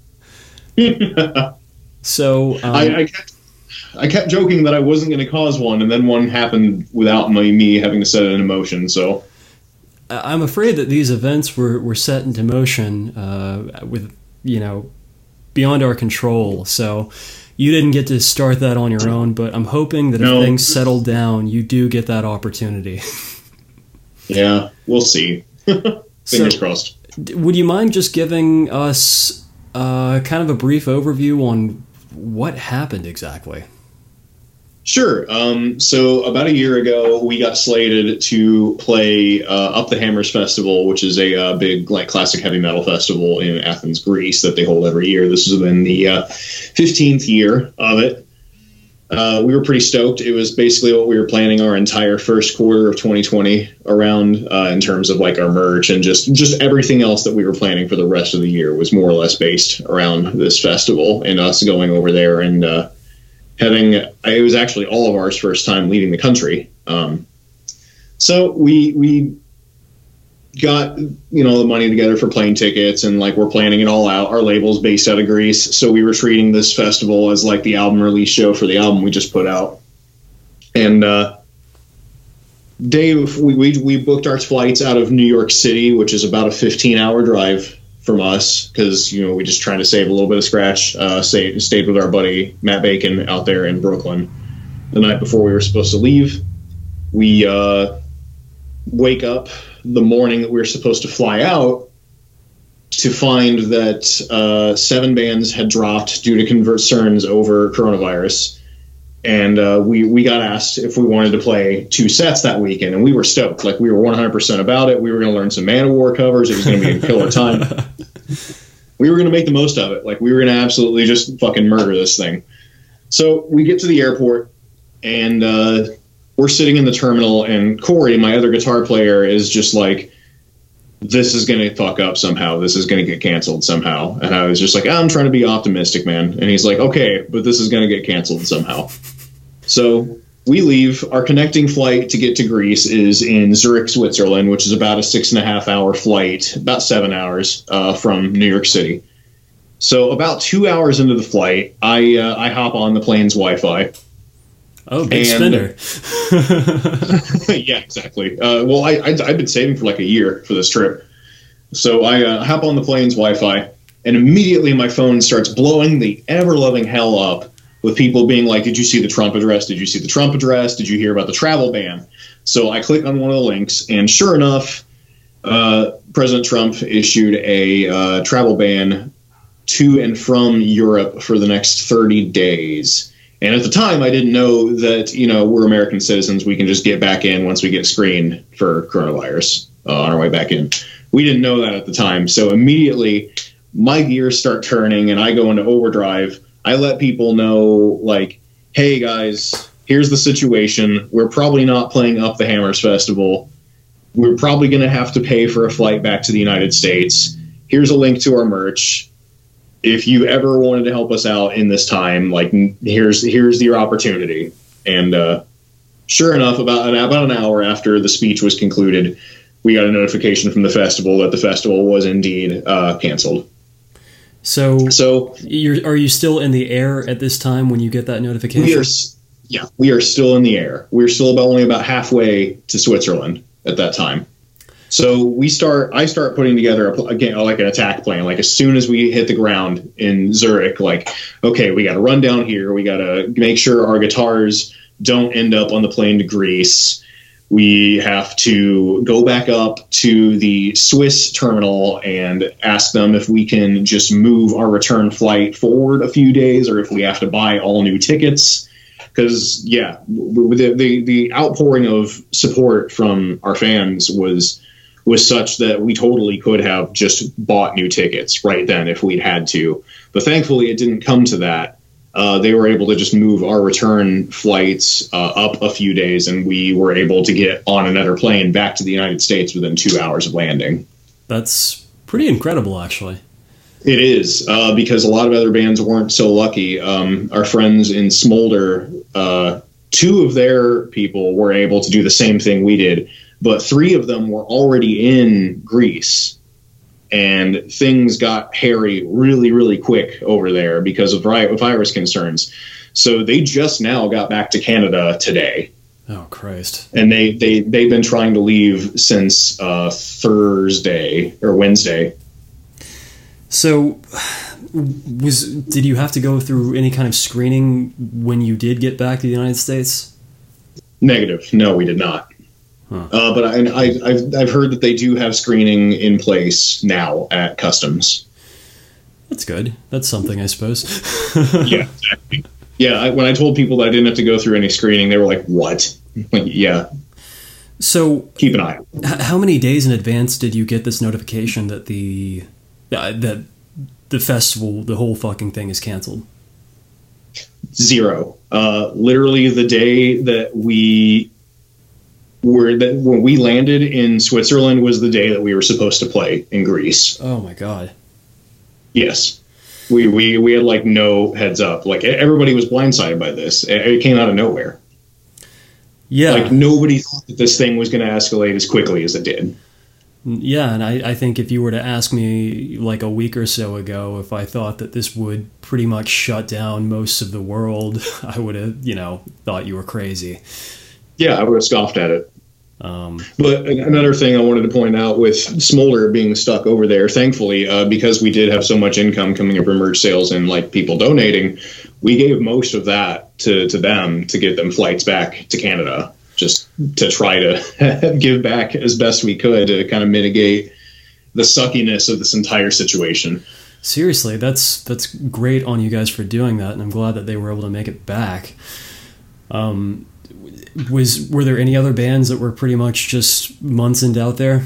So um, I, I kept I kept joking that I wasn't going to cause one, and then one happened without my, me having to set it in motion. So I'm afraid that these events were, were set into motion uh, with, you know, beyond our control. So you didn't get to start that on your own, but I'm hoping that if No. things settle down, you do get that opportunity. yeah, we'll see. Fingers So- crossed. D- Would you mind just giving us uh, kind of a brief overview on what happened exactly? Sure. Um, so about a year ago, we got slated to play uh, Up the Hammers Festival, which is a uh, big like classic heavy metal festival in Athens, Greece, that they hold every year. This has been the uh, fifteenth year of it. Uh, we were pretty stoked. It was basically what we were planning our entire first quarter of twenty twenty around uh, in terms of like our merch and just, just everything else that we were planning for the rest of the year was more or less based around this festival and us going over there and uh, having, it was actually all of ours first time leaving the country. Um, so we, we got, you know, the money together for plane tickets and like we're planning it all out. Our label's based out of Greece. So we were treating this festival as like the album release show for the album we just put out. And, uh, Dave, we, we we booked our flights out of New York City, which is about a fifteen hour drive from us, because you know we just trying to save a little bit of scratch. Uh, stayed stayed with our buddy Matt Bacon out there in Brooklyn the night before we were supposed to leave. We uh, wake up the morning that we were supposed to fly out to find that uh, seven bands had dropped due to concerns over coronavirus. And uh, we, we got asked if we wanted to play two sets that weekend, and we were stoked. Like, we were one hundred percent about it. We were going to learn some Manowar covers. It was going to be a killer time. We were going to make the most of it. Like, we were going to absolutely just fucking murder this thing. So we get to the airport, and uh, we're sitting in the terminal, and Corey, my other guitar player, is just like, this is going to fuck up somehow. This is going to get canceled somehow. And I was just like, I'm trying to be optimistic, man. And he's like, okay, but this is going to get canceled somehow. So we leave. Our connecting flight to get to Greece is in Zurich, Switzerland, which is about a six and a half hour flight, about seven hours uh, from New York City. So about two hours into the flight, I uh, I hop on the plane's Wi-Fi. Oh, big and, spender. Yeah, exactly. Uh, well, I, I, I've been saving for like a year for this trip. So I uh, hop on the plane's Wi-Fi, and immediately my phone starts blowing the ever-loving hell up with people being like, did you see the Trump address? Did you see the Trump address? Did you hear about the travel ban? So I click on one of the links, and sure enough, uh, President Trump issued a uh, travel ban to and from Europe for the next thirty days. And at the time, I didn't know that, you know, we're American citizens. We can just get back in once we get screened for coronavirus uh, on our way back in. We didn't know that at the time. So immediately my gears start turning and I go into overdrive. I let people know, like, hey, guys, here's the situation. We're probably not playing Up the Hammers Festival. We're probably going to have to pay for a flight back to the United States. Here's a link to our merch. If you ever wanted to help us out in this time, like, here's here's your opportunity. And uh, sure enough, about an, about an hour after the speech was concluded, we got a notification from the festival that the festival was indeed uh, canceled. So, so you're, are you still in the air at this time when you get that notification? We are, yeah, we are still in the air. We're still about only about halfway to Switzerland at that time. So we start. I start putting together a, again like an attack plan. Like, as soon as we hit the ground in Zurich, like, okay, we got to run down here. We got to make sure our guitars don't end up on the plane to Greece. We have to go back up to the Swiss terminal and ask them if we can just move our return flight forward a few days, or if we have to buy all new tickets. Because yeah, the, the the outpouring of support from our fans was. was such that we totally could have just bought new tickets right then if we'd had to. But thankfully, it didn't come to that. Uh, they were able to just move our return flights uh, up a few days, and we were able to get on another plane back to the United States within two hours of landing. That's pretty incredible, actually. It is, uh, because a lot of other bands weren't so lucky. Um, our friends in Smolder, uh, two of their people were able to do the same thing we did, but three of them were already in Greece, and things got hairy really, really quick over there because of virus concerns. So they just now got back to Canada today. Oh, Christ. And they, they, they've been trying to leave since uh, Thursday or Wednesday. So was did you have to go through any kind of screening when you did get back to the United States? Negative. No, we did not. Huh. Uh, but I, I, I've I've heard that they do have screening in place now at customs. That's good. That's something, I suppose. Yeah, exactly. Yeah, I, when I told people that I didn't have to go through any screening, they were like, "What?" Like, yeah. So keep an eye out. H- how many days in advance did you get this notification that the uh, that the festival, the whole fucking thing, is canceled? Zero. Uh, literally, the day that we. Were that when we landed in Switzerland was the day that we were supposed to play in Greece. Oh my god! Yes, we we we had like no heads up. Like, everybody was blindsided by this. It came out of nowhere. Yeah, like nobody thought that this thing was going to escalate as quickly as it did. Yeah, and I, I think if you were to ask me like a week or so ago if I thought that this would pretty much shut down most of the world, I would have, you know, thought you were crazy. Yeah, I would have scoffed at it. Um, but another thing I wanted to point out with Smolder being stuck over there, thankfully, uh, because we did have so much income coming in from merch sales and like people donating, we gave most of that to, to them to get them flights back to Canada, just to try to give back as best we could to kind of mitigate the suckiness of this entire situation. Seriously, that's that's great on you guys for doing that, and I'm glad that they were able to make it back. Um, was were there any other bands that were pretty much just months into out there?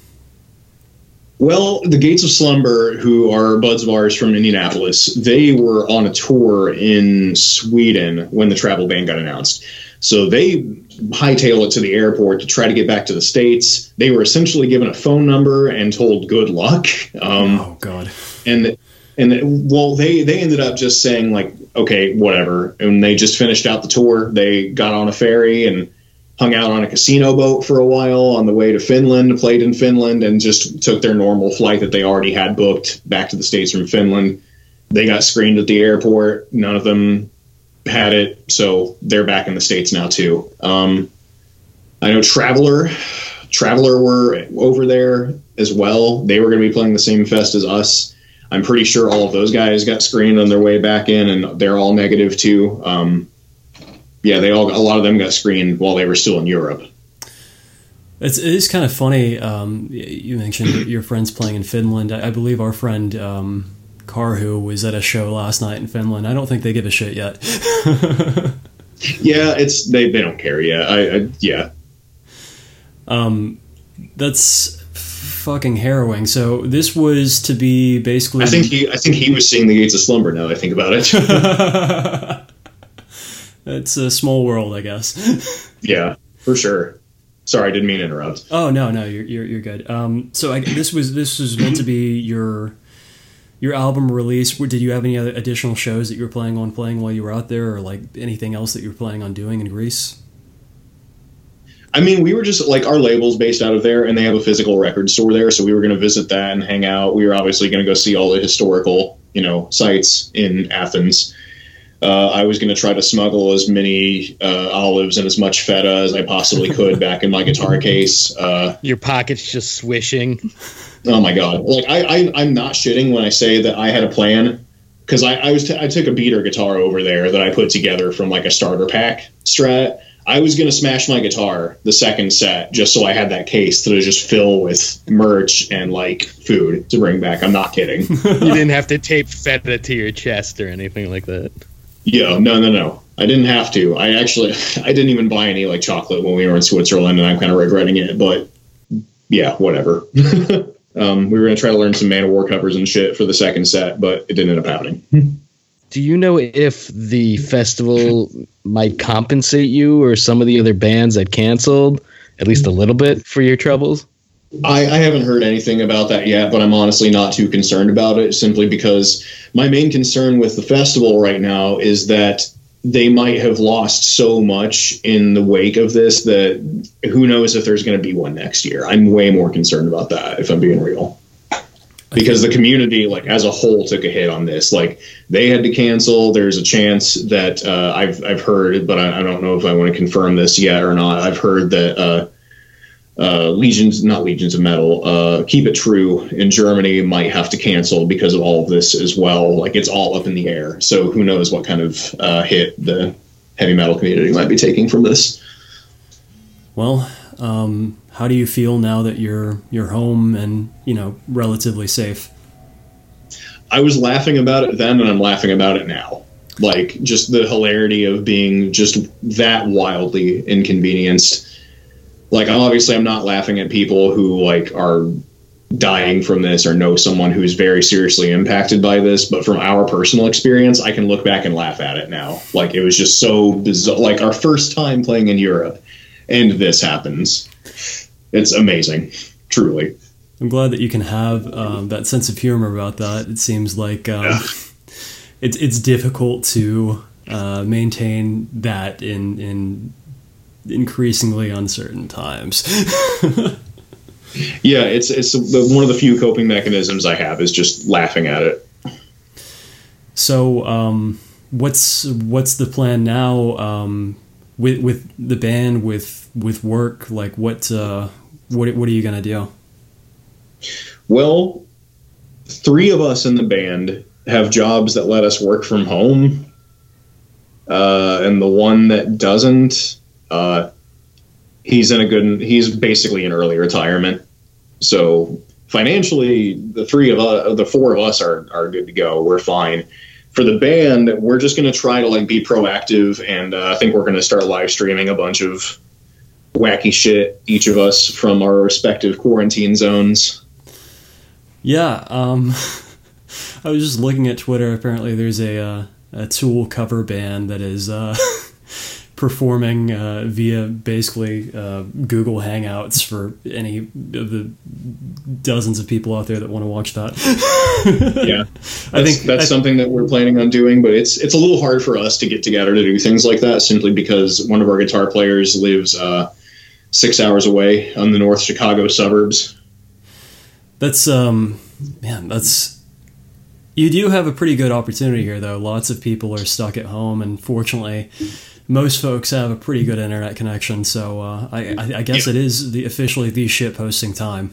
Well, the Gates of Slumber, who are buds of ours from Indianapolis, they were on a tour in Sweden when the travel ban got announced. So they hightail it to the airport to try to get back to the States. They were essentially given a phone number and told good luck. Um, oh, God. And, and well, they, they ended up just saying, like, okay, whatever. And they just finished out the tour. They got on a ferry and hung out on a casino boat for a while on the way to Finland, played in Finland, and just took their normal flight that they already had booked back to the States from Finland. They got screened at the airport. None of them had it, so they're back in the States now, too. Um, I know Traveler, Traveler were over there as well. They were going to be playing the same fest as us. I'm pretty sure all of those guys got screened on their way back in, and they're all negative, too. Um, Yeah, they all. A lot of them got screened while they were still in Europe. It's it is kind of funny. Um, you mentioned your friends playing in Finland. I, I believe our friend um, Karhu was at a show last night in Finland. I don't think they give a shit yet. Yeah, it's they, they don't care yet. I, I yeah. Um, that's fucking harrowing. So this was to be basically. I think he. I think he was seeing the Gates of Slumber. Now that I think about it. It's a small world, I guess. Yeah, for sure. Sorry, I didn't mean to interrupt. Oh no, no, you're you're, you're good. Um, so I, this was this was meant to be your your album release. Did you have any other additional shows that you were planning on playing while you were out there, or like anything else that you were planning on doing in Greece? I mean, we were just like our label's based out of there, and they have a physical record store there, so we were going to visit that and hang out. We were obviously going to go see all the historical, you know, sites in Athens. Uh, I was going to try to smuggle as many uh, olives and as much feta as I possibly could back in my guitar case. Uh, Your pockets just swishing. Oh my God! Like I, I, I'm not shitting when I say that I had a plan, because I, I was t- I took a beater guitar over there that I put together from like a starter pack Strat. I was going to smash my guitar the second set just so I had that case to just fill with merch and like food to bring back. I'm not kidding. You didn't have to tape feta to your chest or anything like that. Yeah, no, no, no. I didn't have to. I actually, I didn't even buy any like chocolate when we were in Switzerland, and I'm kind of regretting it. But yeah, whatever. um, we were gonna try to learn some Man of War covers and shit for the second set, but it didn't end up happening. Do you know if the festival might compensate you or some of the other bands that canceled at least a little bit for your troubles? I, I haven't heard anything about that yet, but I'm honestly not too concerned about it, simply because my main concern with the festival right now is that they might have lost so much in the wake of this that who knows if there's going to be one next year. I'm way more concerned about that, if I'm being real. Because the community, like as a whole, took a hit on this. Like they had to cancel. There's a chance that uh, I've I've heard, but I, I don't know if I want to confirm this yet or not. I've heard that uh, uh, Legions, not Legions of Metal, uh, Keep It True in Germany might have to cancel because of all of this as well. Like it's all up in the air. So who knows what kind of uh, hit the heavy metal community might be taking from this. Well, um, how do you feel now that you're you're home and, you know, relatively safe? I was laughing about it then, and I'm laughing about it now. Like, just the hilarity of being just that wildly inconvenienced. Like, obviously, I'm not laughing at people who, like, are dying from this or know someone who's very seriously impacted by this. But from our personal experience, I can look back and laugh at it now. Like, it was just so bizarre. Like, our first time playing in Europe, and this happens. It's amazing, truly. I'm glad that you can have um, that sense of humor about that. It seems like um, yeah. it's it's difficult to uh, maintain that in in increasingly uncertain times. Yeah, it's it's one of the few coping mechanisms I have is just laughing at it. So, um, what's what's the plan now? Um, with with the band, with with work, like what uh, what what are you gonna do? Well, three of us in the band have jobs that let us work from home, uh, and the one that doesn't, uh, he's in a good. He's basically in early retirement. So financially, the three of us, the four of us, are are good to go. We're fine. For the band, we're just going to try to like be proactive, and uh, I think we're going to start live streaming a bunch of wacky shit, each of us from our respective quarantine zones. Yeah, um, I was just looking at Twitter. Apparently, there's a uh, a Tool cover band that is uh, performing uh, via basically uh, Google Hangouts for any of the dozens of people out there that want to watch that. Yeah, I that's, think that's I, something that we're planning on doing, but it's it's a little hard for us to get together to do things like that, simply because one of our guitar players lives uh, six hours away on the North Chicago suburbs. That's um, man, that's you do have a pretty good opportunity here, though. Lots of people are stuck at home, and fortunately, most folks have a pretty good internet connection. So uh, I, I, I guess yeah. it is the officially the shit posting time.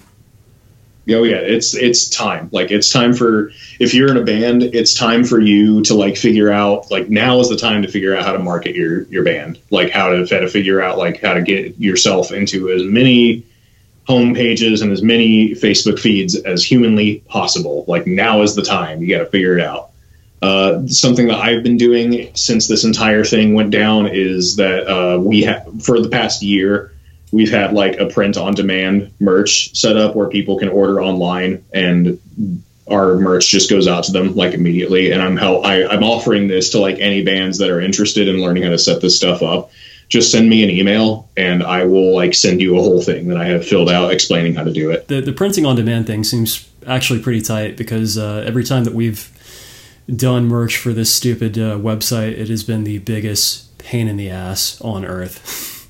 Oh yeah, it's it's time. Like it's time for, if you're in a band, it's time for you to like figure out, like now is the time to figure out how to market your your band, like how to how to figure out like how to get yourself into as many home pages and as many Facebook feeds as humanly possible. Like now is the time. You got to figure it out. Uh, something that I've been doing since this entire thing went down is that uh, we have, for the past year, we've had like a print on demand merch set up where people can order online and our merch just goes out to them like immediately. And I'm hel- I, I'm offering this to like any bands that are interested in learning how to set this stuff up. Just send me an email and I will like send you a whole thing that I have filled out explaining how to do it. The the printing on demand thing seems actually pretty tight because uh, every time that we've done merch for this stupid uh, website, it has been the biggest pain in the ass on earth.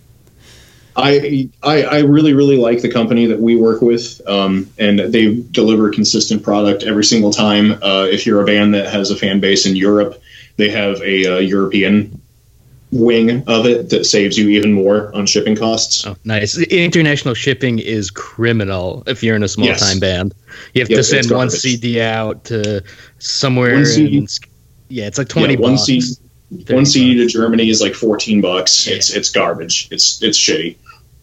I, I I really, really like the company that we work with, um, and they deliver consistent product every single time. Uh, if you're a band that has a fan base in Europe, they have a uh, European wing of it that saves you even more on shipping costs. Oh, nice. International shipping is criminal if you're in a small yes. time band. You have yep, to send one C D out to somewhere. One C D. In, yeah, it's like twenty yeah, one bucks. C D, one C D to Germany is like fourteen bucks. Yeah. It's it's garbage. It's it's shitty.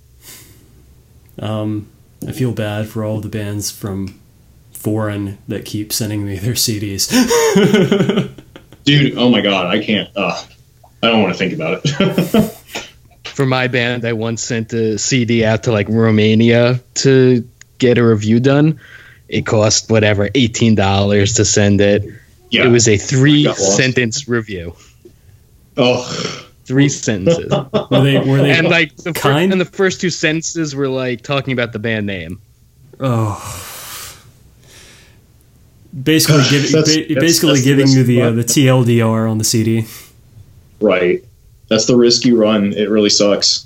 Um, I feel bad for all the bands from foreign that keep sending me their C Ds. Dude, oh my god, I can't. Uh, I don't want to think about it. For my band, I once sent a C D out to like Romania to get a review done. It cost whatever eighteen dollars to send it. Yeah, it was a three sentence review. Oh, three sentences. Were they? Were they and like the kind? Fir- and the first two sentences were like talking about the band name. Oh. Basically, give, that's, ba- that's, basically that's giving the you the uh, the T L D R on the C D. Right. That's the risk you run. It really sucks.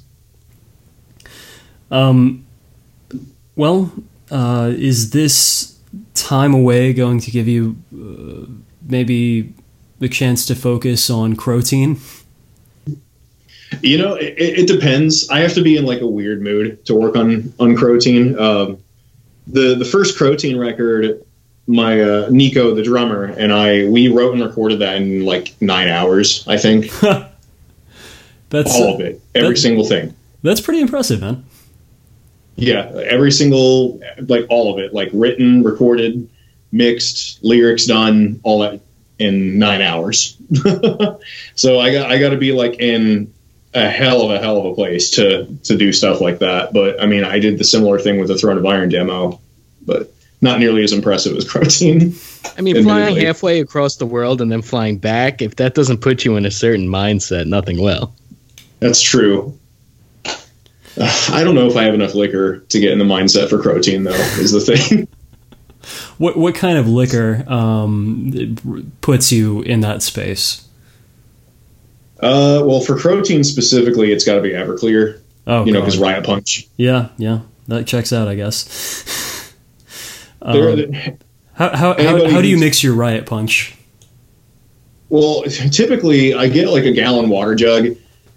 Um. Well, uh, is this time away going to give you uh, maybe the chance to focus on Crotein? You know, it, it depends. I have to be in like a weird mood to work on on Crotein. Um, the the first Crotein record, my uh, Nico, the drummer, and I, we wrote and recorded that in like nine hours, I think. That's all of it, every that, single thing. That's pretty impressive, man. Yeah, every single, like all of it, like written, recorded, mixed, lyrics done, all that in nine hours. So I got I got to be like in a hell of a hell of a place to to do stuff like that. But I mean, I did the similar thing with the Throne of Iron demo, but not nearly as impressive as Crotein. I mean, flying halfway across the world and then flying back, if that doesn't put you in a certain mindset, nothing will. That's true. Uh, I don't know if I have enough liquor to get in the mindset for Crotein, though, is the thing. What what kind of liquor um, puts you in that space? Uh, well, for Crotein specifically, it's got to be Everclear. Oh, you know, because Riot Punch. Yeah, yeah, that checks out, I guess. um, the, how how how, how do you mix your Riot Punch? Well, typically I get like a gallon water jug,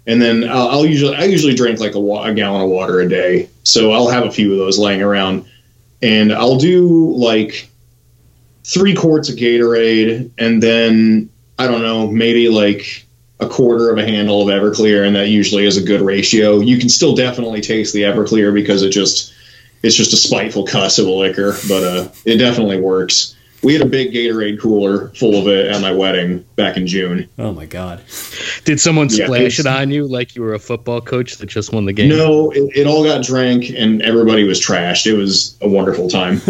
and then I'll, I'll usually I usually drink like a, wa- a gallon of water a day, so I'll have a few of those laying around, and I'll do like three quarts of Gatorade, and then I don't know, maybe like a quarter of a handle of Everclear, and that usually is a good ratio. You can still definitely taste the Everclear because it just it's just a spiteful cuss of a liquor, but uh, it definitely works. We had a big Gatorade cooler full of it at my wedding back in June. Oh my God. Did someone Yeah, splash it's- it on you like you were a football coach that just won the game? No, it, it all got drank and everybody was trashed. It was a wonderful time.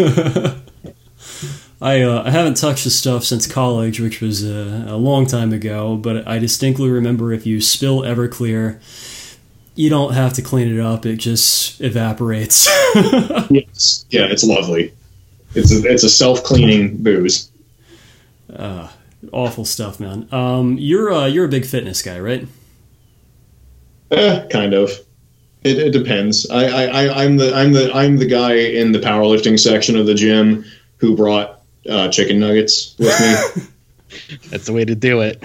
I uh, I haven't touched the stuff since college, which was uh, a long time ago, but I distinctly remember if you spill Everclear, you don't have to clean it up. It just evaporates. Yes. Yeah, it's lovely. It's a, it's a self-cleaning booze. uh, awful stuff, man. Um, you're, uh, you're a big fitness guy, right? Eh, kind of. It, it depends. I, I, I, I'm the I'm the I'm the guy in the powerlifting section of the gym who brought uh, chicken nuggets with me. That's the way to do it.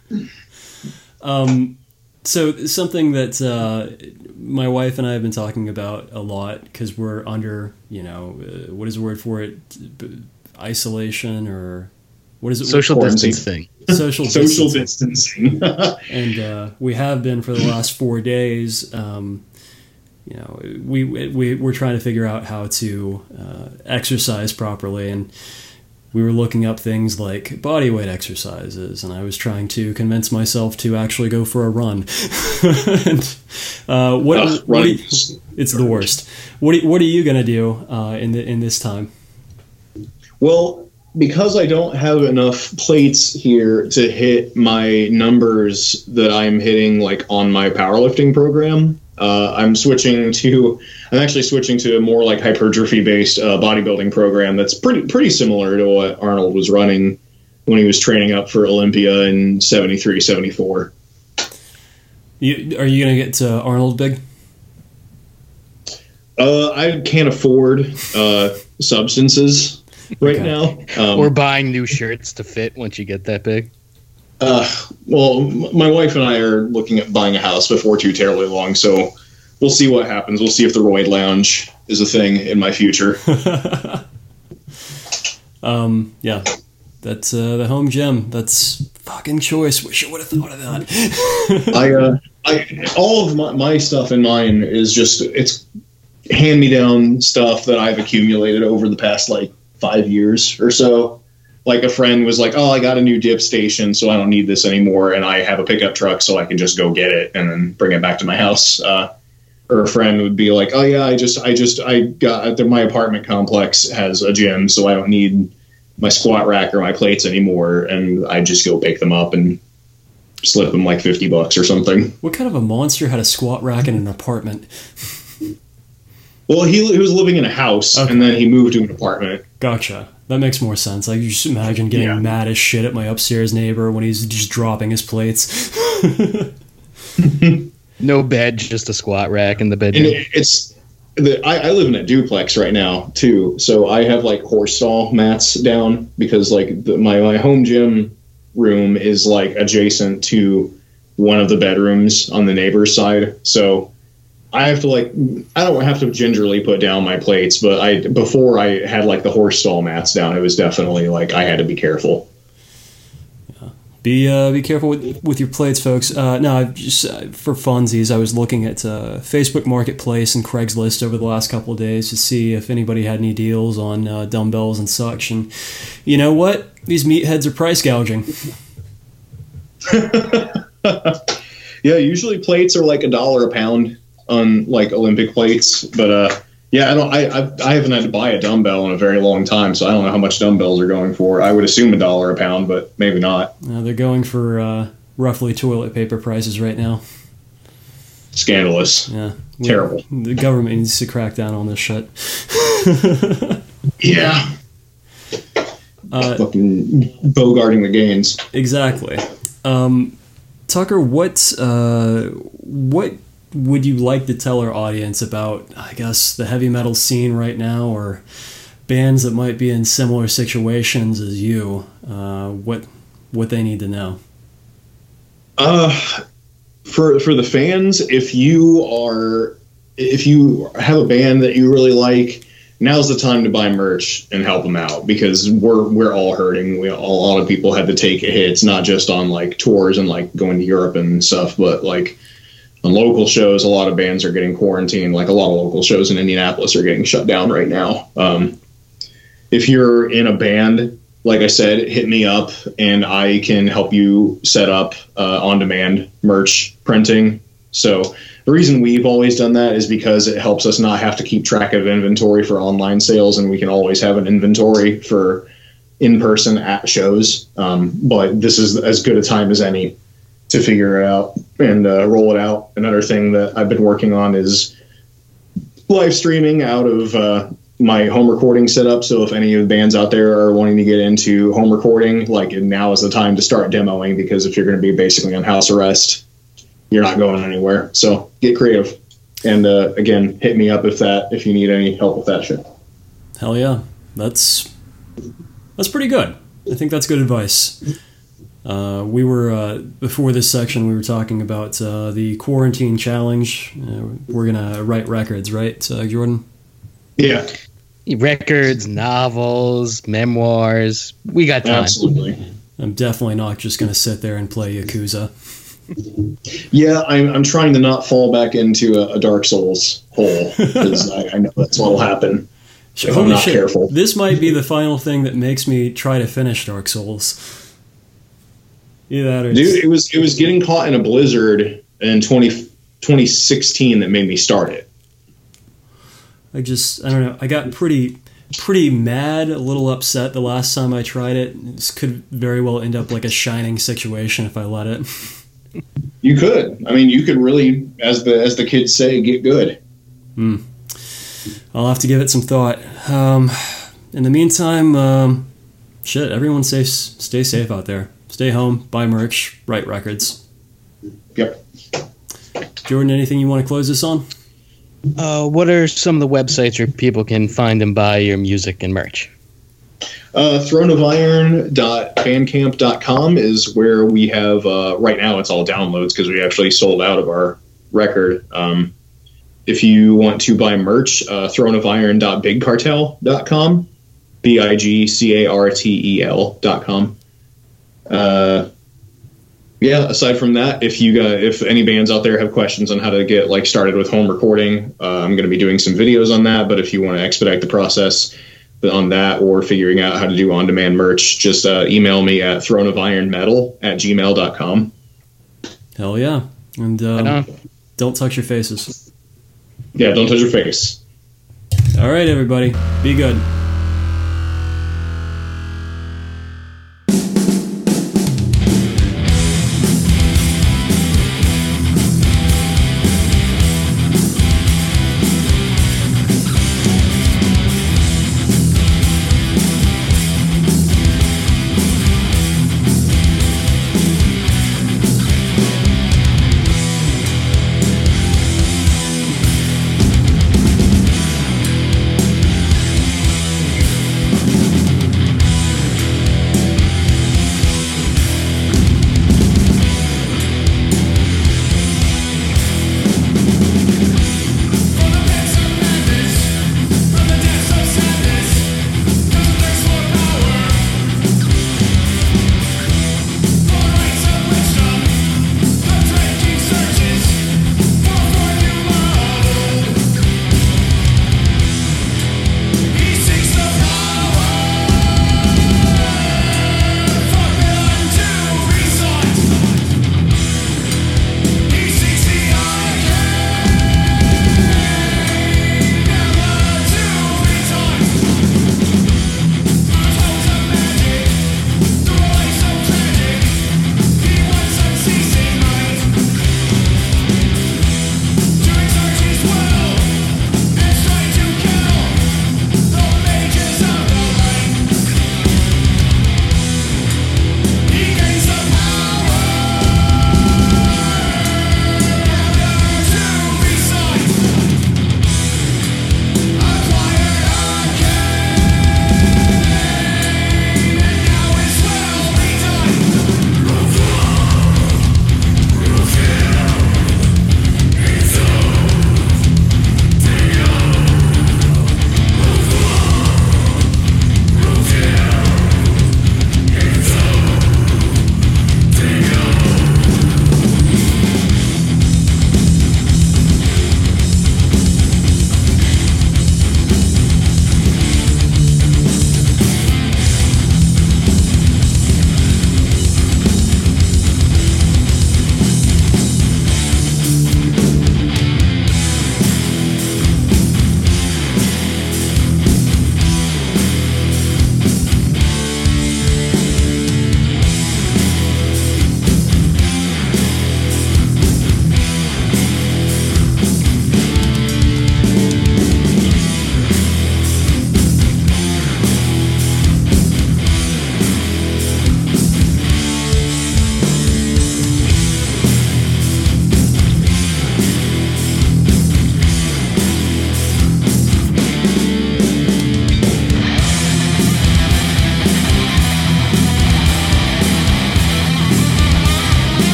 Um, so something that uh, my wife and I have been talking about a lot because we're under, you know, uh, what is the word for it? B- isolation or what is it? Social Quarantine. distancing. Social Social distancing. distancing. And uh, we have been for the last four days. Um, you know, we we we're trying to figure out how to uh, exercise properly, and we were looking up things like body weight exercises, and I was trying to convince myself to actually go for a run. and, uh, what, Ugh, what are running you- is it's the worst. What are, what are you gonna do uh, in the, in this time? Well, because I don't have enough plates here to hit my numbers that I'm hitting like on my powerlifting program, uh, I'm switching to I'm actually switching to a more like hypertrophy based uh, bodybuilding program that's pretty pretty similar to what Arnold was running when he was training up for Olympia in seventy-three, seventy-four. You, are you gonna get uh, Arnold big? Uh, I can't afford uh, substances right Okay. now. Um, Or buying new shirts to fit once you get that big. Uh, well, m- my wife and I are looking at buying a house before too terribly long, so we'll see what happens. We'll see if the Roid Lounge is a thing in my future. um, yeah, that's uh, the home gym. That's fucking choice. Wish I would have thought of that. I, uh, I, all of my, my stuff in mine is just it's hand-me-down stuff that I've accumulated over the past like five years or so. Like a friend was like, "Oh, I got a new dip station, so I don't need this anymore, and I have a pickup truck, so I can just go get it and then bring it back to my house." Uh, or a friend would be like, "Oh yeah, I just, I just, I got my apartment complex has a gym, so I don't need my squat rack or my plates anymore, and I just go pick them up and slip them like fifty bucks or something." What kind of a monster had a squat rack in an apartment? Well, he, he was living in a house, Okay. and then he moved to an apartment. Gotcha. That makes more sense. I can just imagine getting Yeah. mad as shit at my upstairs neighbor when he's just dropping his plates. No bed, just a squat rack in the And bedroom. it, it's the I, I live in a duplex right now too, so I have like horse stall mats down because like the, my my home gym room is like adjacent to one of the bedrooms on the neighbor's side, so I have to like I don't have to gingerly put down my plates, but I before I had like the horse stall mats down, it was definitely like I had to be careful. Be uh, be careful with, with your plates, folks. Uh, no, I've just uh, for funsies, I was looking at uh, Facebook Marketplace and Craigslist over the last couple of days to see if anybody had any deals on uh, dumbbells and such. And you know what? These meatheads are price gouging. Yeah, usually plates are like a dollar a pound on like Olympic plates, but uh, yeah, I don't. I I've, I haven't had to buy a dumbbell in a very long time, so I don't know how much dumbbells are going for. I would assume a dollar a pound, but maybe not. Uh, they're going for uh, roughly toilet paper prices right now. Scandalous. Yeah, we- Terrible. The government needs to crack down on this shit. Yeah. Uh, Fucking bogarting the gains. Exactly. Um, Tucker, what uh, what would you like to tell our audience about, I guess, the heavy metal scene right now, or bands that might be in similar situations as you? Uh, what what they need to know? Uh, for for the fans, if you are if you have a band that you really like, now's the time to buy merch and help them out, because we're we're all hurting. We all, a lot of people had to take hits, not just on like tours and like going to Europe and stuff, but like on local shows. A lot of bands are getting quarantined. Like a lot of local shows in Indianapolis are getting shut down right now. Um, if you're in a band, like I said, hit me up and I can help you set up uh, on-demand merch printing. So the reason we've always done that is because it helps us not have to keep track of inventory for online sales, and we can always have an inventory for in-person at shows. Um, but this is as good a time as any to figure it out and uh, roll it out. Another thing that I've been working on is live streaming out of uh, my home recording setup. So if any of the bands out there are wanting to get into home recording, like now is the time to start demoing, because if you're going to be basically on house arrest, you're not going anywhere. So get creative. And uh, again, hit me up if that if you need any help with that shit. Hell yeah. That's that's pretty good. I think that's good advice. Uh, we were, uh, before this section, we were talking about uh, the quarantine challenge. Uh, we're going to write records, right, uh, Jordan? Yeah. Records, novels, memoirs. We got time. Absolutely. I'm definitely not just going to sit there and play Yakuza. Yeah, I'm, I'm trying to not fall back into a, a Dark Souls hole, because I, I know that's what will happen if Holy I'm not shit. careful. This might be the final thing that makes me try to finish Dark Souls. Either that or Dude, it was it was getting caught in a blizzard in twenty, twenty sixteen that made me start it. I just, I don't know, I got pretty pretty mad, a little upset the last time I tried it. This could very well end up like a Shining situation if I let it. You could. I mean, you could really, as the as the kids say, get good. Hmm. I'll have to give it some thought. Um, in the meantime, um, shit, everyone stay, stay safe out there. Stay home, buy merch, write records. Yep. Jordan, anything you want to close this on? Uh, what are some of the websites where people can find and buy your music and merch? Uh, throne of iron dot bandcamp dot com is where we have, uh, right now it's all downloads because we actually sold out of our record. Um, if you want to buy merch, uh, throne of iron dot big cartel dot com, B I G C A R T E L dot com. Uh, yeah, aside from that, if you got, if any bands out there have questions on how to get like started with home recording, uh, I'm going to be doing some videos on that. But if you want to expedite the process on that, or figuring out how to do on-demand merch, just uh, email me at throne of iron metal at gmail dot com. Hell yeah. And um, don't touch your faces. Yeah, don't touch your face. All right, everybody. Be good.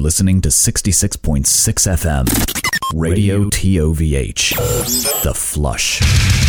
listening to sixty-six point six F M, Radio T O V H, The Flush.